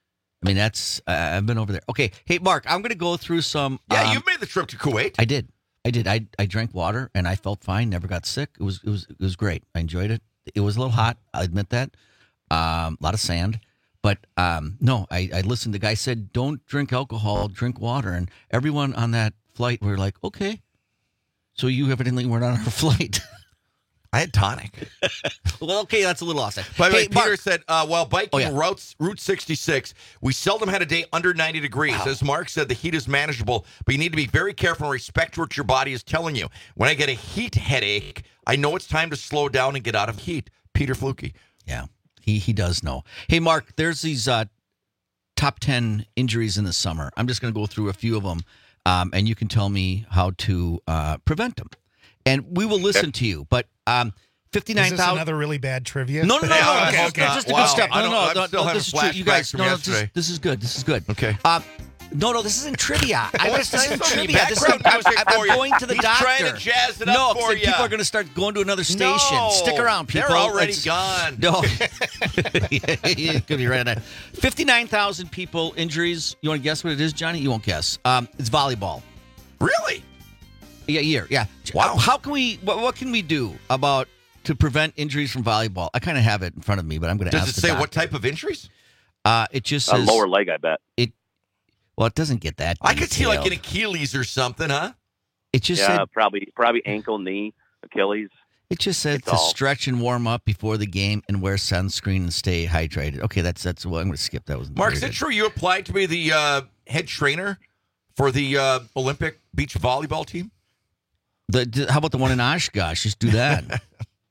I mean, that's, uh, I've been over there. Okay. Hey, Mark, I'm going to go through some. Yeah, um, you made the trip to Kuwait. I did. I did. I, I drank water and I felt fine. Never got sick. It was, it was, it was great. I enjoyed it. It was a little hot. I'll admit that. Um, a lot of sand. But um, no, I, I listened. The guy said, don't drink alcohol, drink water. And everyone on that flight were like, okay. So you evidently weren't on our flight. I I had tonic. Well, okay, that's a little offset. By the way, Hey, Peter Mark. said, uh, while biking Oh, yeah. routes, Route sixty-six, we seldom had a day under ninety degrees. Wow. As Mark said, the heat is manageable, but you need to be very careful and respect what your body is telling you. When I get a heat headache, I know it's time to slow down and get out of heat. Peter Fluke. Yeah, he he does know. Hey, Mark, there's these uh, top ten injuries in the summer. I'm just going to go through a few of them, um, and you can tell me how to uh, prevent them. And we will listen to you. But um, fifty-nine thousand. Is this another really bad trivia? No, no, no, no. Yeah, no, okay, no, okay. Just a Wow. good step. I No, don't- no, I'm no, still no. having This is true. You flashbacks guys, from no, no, this, yesterday. this is good. This is good. Okay. Uh, no, no, this isn't trivia. I What's this isn't this? trivia. This is, Background I'm, music I'm for you. going to the He's doctor. trying to jazz it no, up for 'cause then you. people are going to start going to another station. No, Stick around, people. They're already It's- gone. No. You could be right on that. fifty-nine thousand people, injuries. You want to guess what it is, Johnny? You won't guess. Um, it's volleyball. Really? Yeah, year. Yeah. Wow. How can we, what, what can we do about to prevent injuries from volleyball? I kind of have it in front of me, but I'm going to ask Does it the say what doctor. type of injuries? Uh, it just A says lower leg, I bet. It. Well, it doesn't get that. I could see like an detailed. Achilles or something, huh? It just yeah, said. probably probably ankle, knee, Achilles. It just said It's to all- stretch and warm up before the game and wear sunscreen and stay hydrated. Okay, that's that's. Well, I'm going to skip that. Was Mark, is it true you applied to be the uh, head trainer for the uh, Olympic beach volleyball team? The, the- how about the one in Oshkosh? Just do that.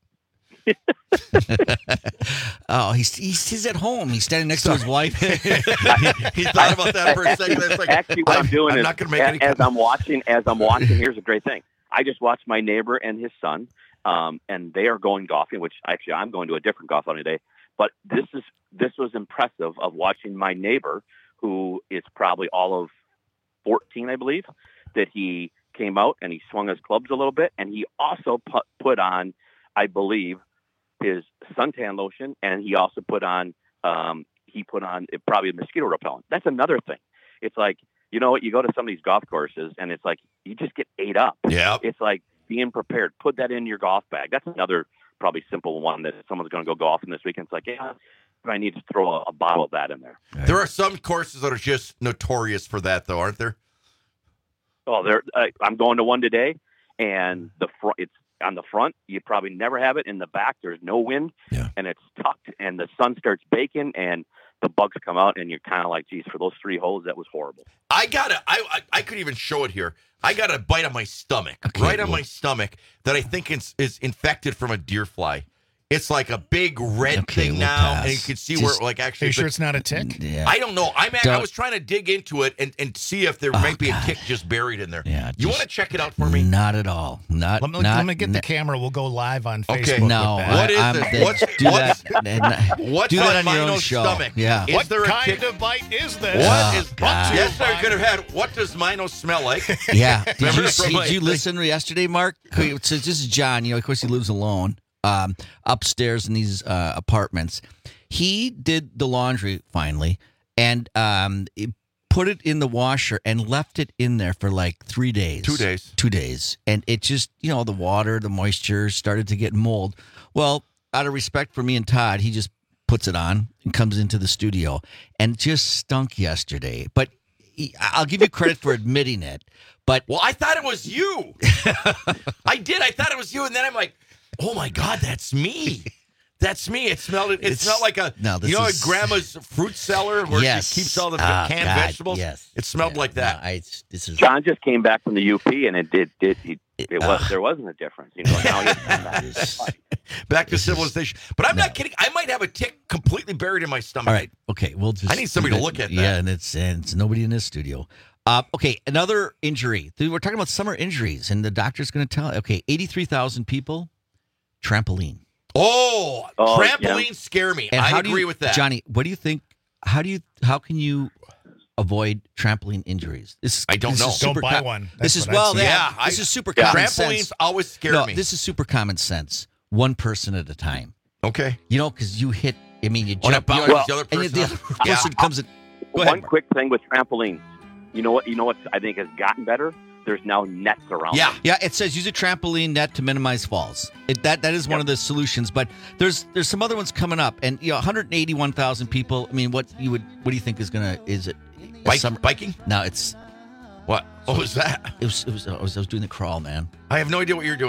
Oh, he's, he's he's at home. He's standing next to his wife. he thought about that for a second. It's like, Actually, what I'm, doing I'm is, not going to make a- any. as I'm watching, as I'm watching, here's a great thing. I just watched my neighbor and his son, um, and they are going golfing. Which actually, I'm going to a different golf outing today. But this is this was impressive of watching my neighbor, who is probably all of fourteen, I believe, that he came out and he swung his clubs a little bit, and he also put put on, I believe, his suntan lotion, and he also put on um, he put on uh, probably a mosquito repellent. That's another thing. It's like, you know what, you go to some of these golf courses and it's like you just get ate up. Yeah. It's like being prepared. Put that in your golf bag. That's another probably simple one that if someone's going to go golfing this weekend, it's like, yeah, I need to throw a, a bottle of that in there. There are some courses that are just notorious for that, though, aren't there? Oh, there. Uh, I'm going to one today, and the front. It's on the front. You probably never have it. In the back, there's no wind, yeah. and it's tucked, and the sun starts baking, and the bugs come out, and you're kind of like, geez, for those three holes, that was horrible. I got a, I, I, I could even show it here. I got a bite on my stomach, Okay, right on well- my stomach, that I think is, is infected from a deer fly. It's like a big red Okay, thing we'll now, pass. and you can see Just- where, like, Are actually, you sure the- it's not a tick? Yeah. I don't know. I'm, I Don't- was trying to dig into it and, and see if there Oh, might be God. a tick just buried in there. Yeah, you just- want to check it out for me? Not at all. Not. Let me, not, let me get the n- camera. We'll go live on Facebook. Okay. with No. that. What is I'm, it? that- What's- do what's- that. and- What's do that on on your own Mino's show. stomach? Yeah. Is What there a kind tick? of bite is this? What Oh, is? God. Yes, I could have had. What does Mino smell like? Yeah. Did Remember you, from did my you thing? listen yesterday, Mark? Okay, so this is John. You know, of course, he lives alone um, upstairs in these uh, apartments. He did the laundry finally and um, it- put it in the washer and left it in there for like three days. Two days. Two days. And it just, you know, the water, the moisture started to get mold. Well, out of respect for me and Todd, he just puts it on and comes into the studio and just stunk yesterday. But he, I'll give you credit for admitting it. But Well, I thought it was you. I did. I thought it was you, and then I'm like, oh my God, that's me. That's me. It smelled. It, it It's- smelled like a. no, this you know, is- at Grandma's fruit cellar where yes. she keeps all the Ah, canned God, vegetables. Yes. It smelled Yeah, like that. no, I, this is John just came back from the U P, and it did did he, it was Ugh. there wasn't a difference. You know, now he's come back. Back to This is- civilization. But I'm not kidding. I might have a tick completely buried in my stomach. All right. Okay. We'll just. I need somebody to look at that. Yeah, and it's and it's nobody in this studio. Uh, okay, another injury. We're talking about summer injuries, and the doctor's going to tell. Okay, eighty-three thousand people. Trampoline. Oh, Oh, trampolines yeah. scare me. And I how do agree you, with that. Johnny. What do you think? How do you? How can you avoid trampoline injuries? This is, I don't this know. is Don't super buy com- one. This That's is what I'd well. say. Yeah, Yeah, this I- is super Yeah. common Trampolines sense. always scare No, me. this is super common sense. One person at a time. okay. You know, because you hit. I mean, you When it jump. you bounces are- the other and person the up. other Yeah. person comes in. Go One ahead. quick thing with trampolines. You know what? You know what? I think has gotten better. There's now nets around. Yeah. them. Yeah, it says use a trampoline net to minimize falls. It, that that is one Yep. of the solutions, but there's there's some other ones coming up, and you know, one hundred eighty-one thousand people. I mean, what you would what do you think is gonna is it? a Bike, summer- biking? No, it's What? What was that? it was it was I was, I was doing the crawl, man. I have no idea what you're doing.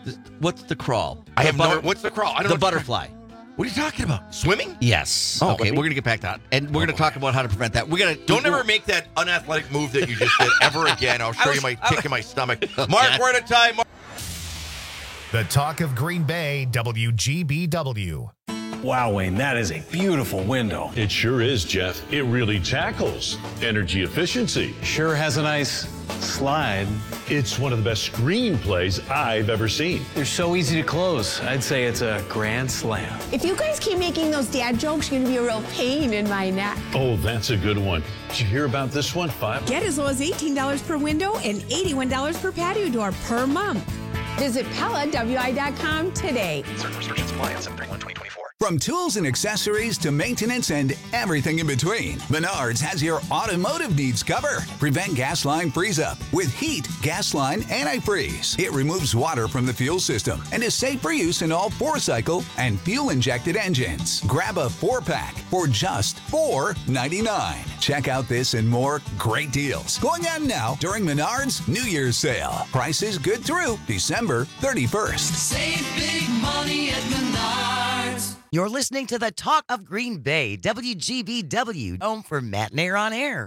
The, what's the crawl? I The have butter- no. What's the crawl? I don't The know what you're butterfly. talking- What are you talking about? Swimming? Yes. Oh, okay, okay. we're gonna get back to that, and we're gonna talk about how to prevent that. We're gonna Don't ever make that unathletic move that you just did ever again. I'll show was- you my I kick was- in my stomach. Mark, we're at a time. Mark. The talk of Green Bay, W G B W. Wow, Wayne, that is a beautiful window. It sure is, Jeff. It really tackles energy efficiency. Sure has a nice slide. It's one of the best screenplays I've ever seen. They're so easy to close. I'd say it's a grand slam. If you guys keep making those dad jokes, you're going to be a real pain in my neck. Oh, that's a good one. Did you hear about this one? Five. Get as low as eighteen dollars per window and eighty-one dollars per patio door per month. Visit Pella W I dot com today. Certain restrictions apply on seven thirty-one twenty twenty-four. From tools and accessories to maintenance and everything in between, Menards has your automotive needs covered. Prevent gas line freeze-up with Heat Gas Line Antifreeze. It removes water from the fuel system and is safe for use in all four-cycle and fuel-injected engines. Grab a four-pack for just four ninety-nine. Check out this and more great deals going on now during Menards New Year's sale. Prices good through December thirty-first. Save big money at Menards. You're listening to the Talk of Green Bay, W G B W, home for Matt and Air on Air.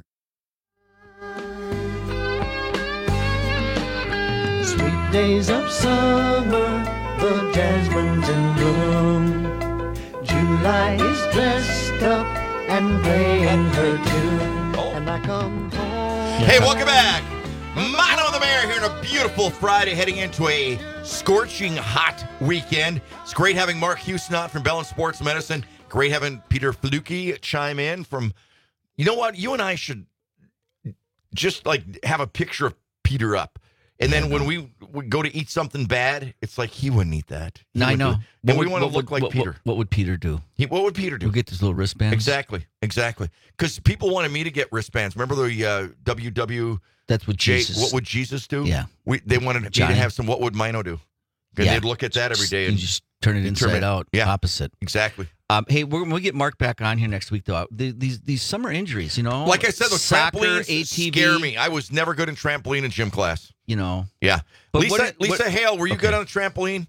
Sweet days of summer, the jasmine's in bloom. July is dressed up and playing her tune. And I come home. Hey, welcome back. Mono the Mayor here on a beautiful Friday, heading into a scorching hot weekend. It's great having Mark Houston on from Bellin Sports Medicine. Great having Peter Fluke chime in from, you know what? You and I should just like have a picture of Peter up. And then when we, we go to eat something bad, it's like he wouldn't eat that. He No, I wouldn't know. do it. And What we would- want to what look would- like what- Peter. What, what would Peter do? He, what would Peter do? We'll get these little wristbands. Exactly, exactly. Because people wanted me to get wristbands. Remember the uh, W W? That's what J, Jesus. What would Jesus do? Yeah. We, they wanted me Johnny. to have some. What would Mino do? And Yeah. they'd look at that every day You and just turn it determine- inside out. Yeah, Opposite. exactly. Um, hey, we're, we'll get Mark back on here next week, though. The, these these summer injuries, you know. Like I said, the soccer, trampolines A T V, scare me. I was never good in trampoline in gym class. You know. Yeah. But Lisa, what- Lisa what- Hale, were you okay. good on a trampoline?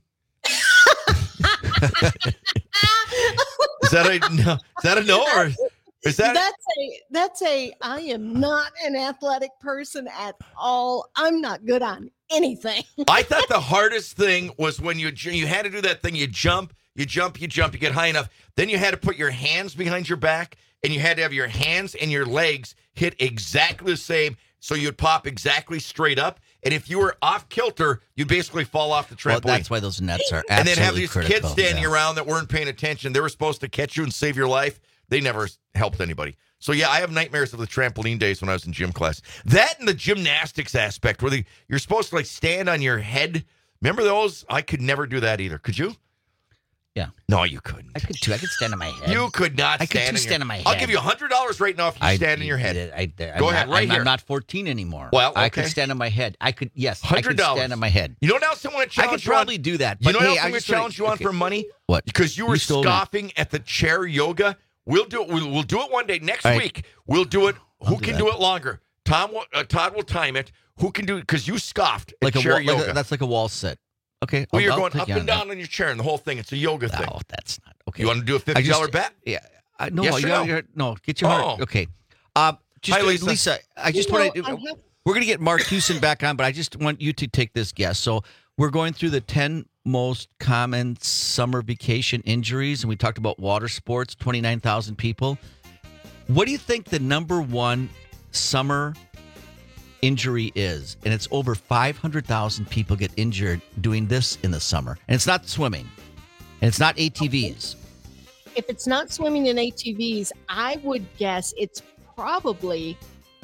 Is that a no? Is that a no or is that? That's a that's a I am not an athletic person at all. I'm not good on anything. I thought the hardest thing was when you you had to do that thing. You jump, you jump, you jump. You get high enough. Then you had to put your hands behind your back, and you had to have your hands and your legs hit exactly the same, so you'd pop exactly straight up. And if you were off kilter, you'd basically fall off the trampoline. Well, that's why those nets are And then have absolutely these critical, kids standing yeah. around that weren't paying attention. They were supposed to catch you and save your life. They never helped anybody. So, yeah, I have nightmares of the trampoline days when I was in gym class. That and the gymnastics aspect where they, you're supposed to, like, stand on your head. Remember those? I could never do that either. Could you? Yeah. No, you couldn't. I could too. I could stand on my head. You could not I could stand too on stand your, on my head. I'll give you one hundred dollars right now if you I- stand on your head. I, I, Go I'm ahead, not, right I'm, here. I'm not fourteen anymore. Well, I could okay. stand on my head. I could, yes, I one hundred could dollars. stand on my head. You know what else I want to I challenge could you on? probably do that. You But know hey, what else I I'm going just to wanna- challenge you on okay. for money? What? Because you were You stole me. scoffing at the chair yoga. We'll do it. We'll, we'll do it one day next All right. week. We'll do it. Who do can that. do it longer? Tom. Will, uh, Todd will time it. Who can do it? Because you scoffed at Like a, chair wall, like yoga. a that's like a wall sit. Okay. well, I'll- you're I'll going take up you and on that. down on your chair and the whole thing. It's a yoga thing. No, that's not okay. You want to do a I fifty just- dollar bet? Yeah. I, no, Yes or you no? gotta- no, get your heart. Oh. Okay. Uh, just Hi, uh, Lisa. Lisa. I just You know, want to. I have- We're going to get Mark Houston back on, but I just want you to take this guess. So we're going through the ten most common summer vacation injuries, and we talked about water sports, twenty-nine thousand people. What do you think the number one summer injury is? And it's over five hundred thousand people get injured doing this in the summer. And it's not swimming, and it's not A T Vs. If it's not swimming in A T Vs, I would guess it's probably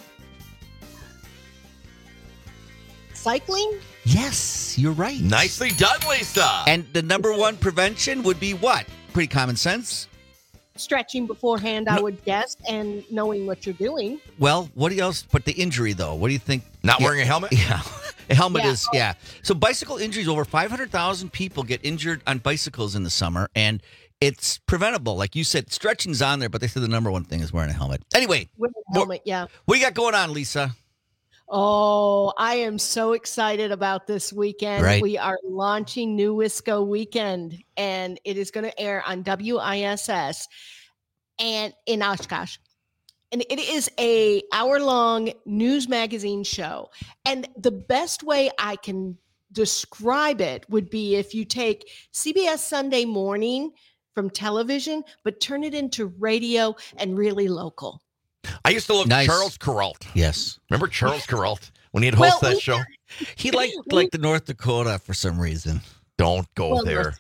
cycling. Yes, you're right. Nicely done, Lisa. And the number one prevention would be what? Pretty common sense. Stretching beforehand, I would guess, and knowing what you're doing. Well, what else? But the injury, though, what do you think? Not Yeah. wearing a helmet? Yeah. A helmet Yeah. is, yeah. So bicycle injuries, over five hundred thousand people get injured on bicycles in the summer, and it's preventable. Like you said, stretching's on there, but they said the number one thing is wearing a helmet. Anyway, With a more- helmet, yeah. what do you got going on, Lisa? Oh, I am so excited about this weekend. Right. We are launching New Wisco Weekend, and it is going to air on W I S S and in Oshkosh. And it is a hour-long news magazine show. And the best way I can describe it would be if you take C B S Sunday Morning from television, but turn it into radio and really local. I used to love Nice. Charles Kuralt. Yes. Remember Charles Kuralt when he'd host Well, that we- show? He liked like the North Dakota for some reason. Don't go Well, there.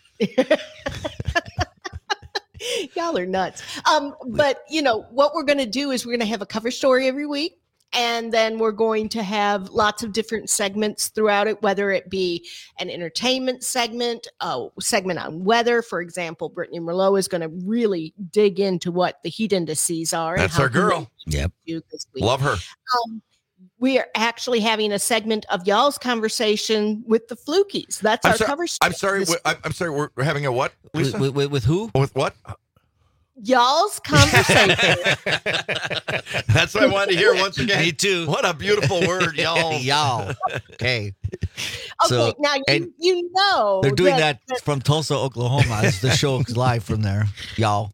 Y'all are nuts. Um, but you know what we're going to do is we're going to have a cover story every week, and then we're going to have lots of different segments throughout it, whether it be an entertainment segment, a segment on weather. For example, Brittany Merlot is going to really dig into what the heat indices are. That's and how our girl. humid Yep. you this week. Love her. Um, we are actually having a segment of y'all's conversation with the Flukies. That's I'm, our so- cover story. I'm sorry. this wh- I'm, I'm sorry. We're we're having a what, Lisa? With, with, with who? With what? Y'all's conversation. That's what I wanted to hear once again. Me too. What a beautiful word, y'all. Y'all. Okay. Okay, So, now you, and you know They're doing that, that from Tulsa, Oklahoma. It's the show is live from there. Y'all.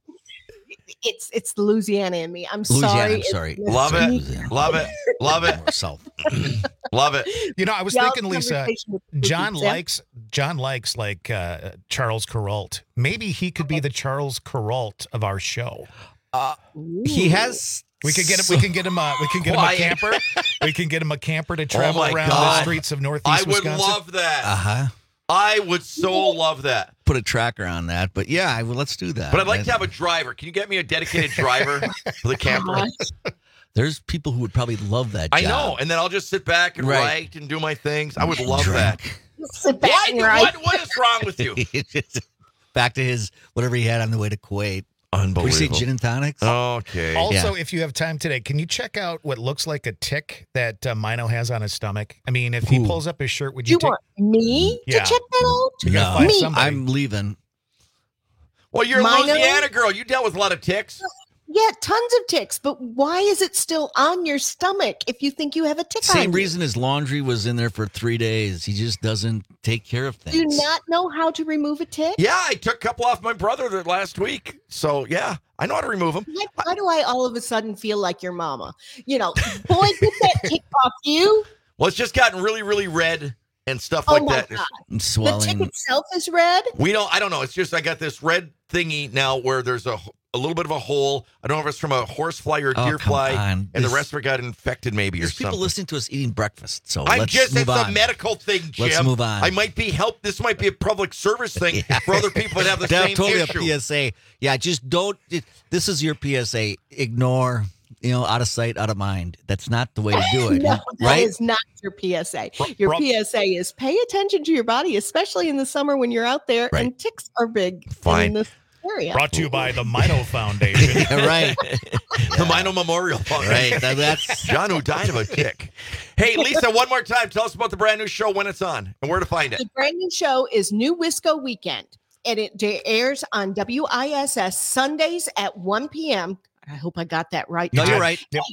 it's it's the Louisiana in me. I'm Louisiana, sorry. I'm sorry. It's- Love it. Louisiana. Love it. Love it. More south. Love it. You know, I was Y'all's thinking, Lisa, conversation with the John Flukies, yeah? likes John likes like uh, Charles Kuralt. Maybe he could be the Charles Kuralt of our show. Uh, he has. We could get him. We can get him. A, we can get him a Quiet. camper. We can get him a camper to travel my around the God. streets of I Northeast would Wisconsin. love that. Uh huh. I would so love that. Put a tracker on that, but yeah, I, well, let's do that. But I'd like to have a driver. Can you get me a dedicated driver for the camper? There's people who would probably love that. I job. know. And then I'll just sit back and Right. write and do my things. I would love that. Drink. Sit back What? and write. What? What is wrong with you? Back to his whatever he had on the way to Kuwait. We Unbelievable. say gin and tonics. Okay. Also, Yeah. if you have time today, can you check out what looks like a tick that uh, Mino has on his stomach? I mean, if he Who? pulls up his shirt, would you, You take? want me Yeah. to check that out? You gotta No. find Me. somebody. I'm leaving. Well, you're a Mino? Louisiana girl. You dealt with a lot of ticks. Yeah, tons of ticks. But why is it still on your stomach if you think you have a tick on Same you? reason his laundry was in there for three days. He just doesn't take care of Do you things. not know how to remove a tick? Yeah, I took a couple off my brother the last week. So, yeah, I know how to remove them. Why, why do I all of a sudden feel like your mama? You know, boy, get that tick off you. Well, it's just gotten really, really red and stuff Oh like my that. God. And The tick swelling. itself is red. We don't, I don't know. It's just I got this red thingy now where there's a, a little bit of a hole. I don't know if it's from a horsefly or a Oh, deer come fly. on. And the This- rest of it got infected maybe or There's people something. listening to us eating breakfast. So I'm let's just, move it's on. a medical thing, Jim. Let's move on. I might be help. This might be a public service thing for other people that have the That's same totally issue. a P S A. Yeah, just don't. It, this is your P S A. Ignore. You know, out of sight, out of mind. That's not the way to do it, No, that right? is not your P S A. Your Rob- P S A is pay attention to your body, especially in the summer when you're out there Right. and ticks are big Fine. in this area. Brought to you by the Mino Foundation. Yeah, right. The Mino Memorial Fund. Right. That- that's John who died of a tick. Hey, Lisa, one more time. Tell us about the brand new show, when it's on, and where to find it. The brand new show is New Wisco Weekend, and it de- airs on W I S S Sundays at one p.m. I hope I got that right. No, You you're did. right. Yep.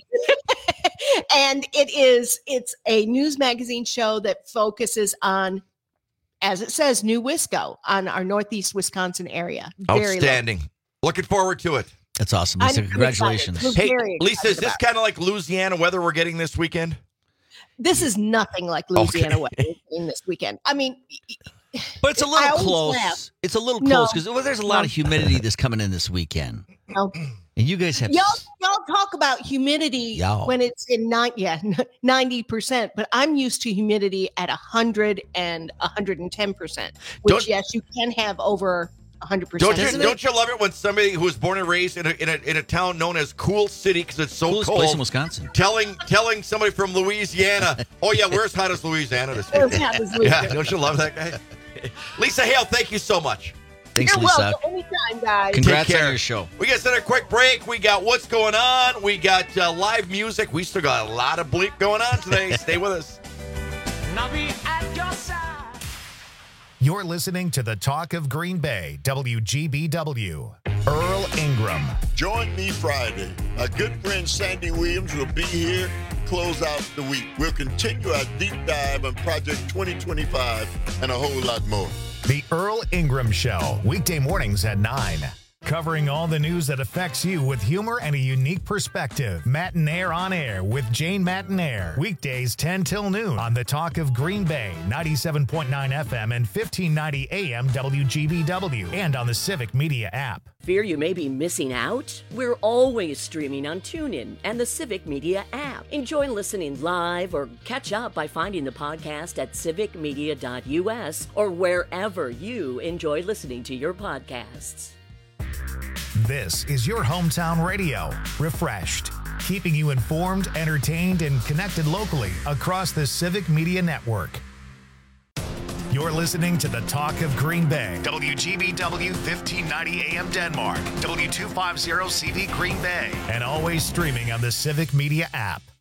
And it is it's a news magazine show that focuses on, as it says, New Wisco, on our Northeast Wisconsin area. Very Outstanding. Looking forward to it. That's awesome. I'm Lisa, excited. congratulations. We're Hey, very Lisa, is excited this about kind of like Louisiana weather we're getting this weekend? This is nothing like Louisiana Okay. weather in this weekend. I mean, But it's a I little always close. laugh. It's a little No. close because well, there's a lot of humidity that's coming in this weekend. no. And you guys have y'all y'all talk about humidity Y'all. when it's in nine, yeah, ninety percent. But I'm used to humidity at a hundred and a hundred and ten percent. Which Don't- yes, you can have over a hundred Don't percent. you, don't you love it when somebody who was born and raised in a, in a, in a town known as Cool City because it's so coolest place in cold, Wisconsin. telling telling somebody from Louisiana, oh yeah, we're as hot as Louisiana this Where's weekend. hot as Yeah, Louisiana? don't you love that guy? Lisa Hale, thank you so much. Thanks, You're Lisa. welcome. Anytime, guys. Congrats Take on care. your show. We got to send a quick break. We got what's going on. We got uh, live music. We still got a lot of bleep going on today. Stay with us. You're listening to the Talk of Green Bay, W G B W. Earl Ingram. Join me Friday. My good friend Sandy Williams will be here close out the week. We'll continue our deep dive on Project twenty twenty-five and a whole lot more. The Earl Ingram Show, weekday mornings at nine. Covering all the news that affects you with humor and a unique perspective. Matinaire on Air with Jane Matinaire. Weekdays ten till noon on the Talk of Green Bay, ninety-seven point nine F M and fifteen ninety A M W G B W, and on the Civic Media app. Fear you may be missing out? We're always streaming on TuneIn and the Civic Media app. Enjoy listening live or catch up by finding the podcast at civic media dot U S or wherever you enjoy listening to your podcasts. This is your hometown radio, refreshed, keeping you informed, entertained, and connected locally across the Civic Media Network. You're listening to the Talk of Green Bay, W G B W fifteen ninety A M Denmark, W two fifty C V Green Bay, and always streaming on the Civic Media app.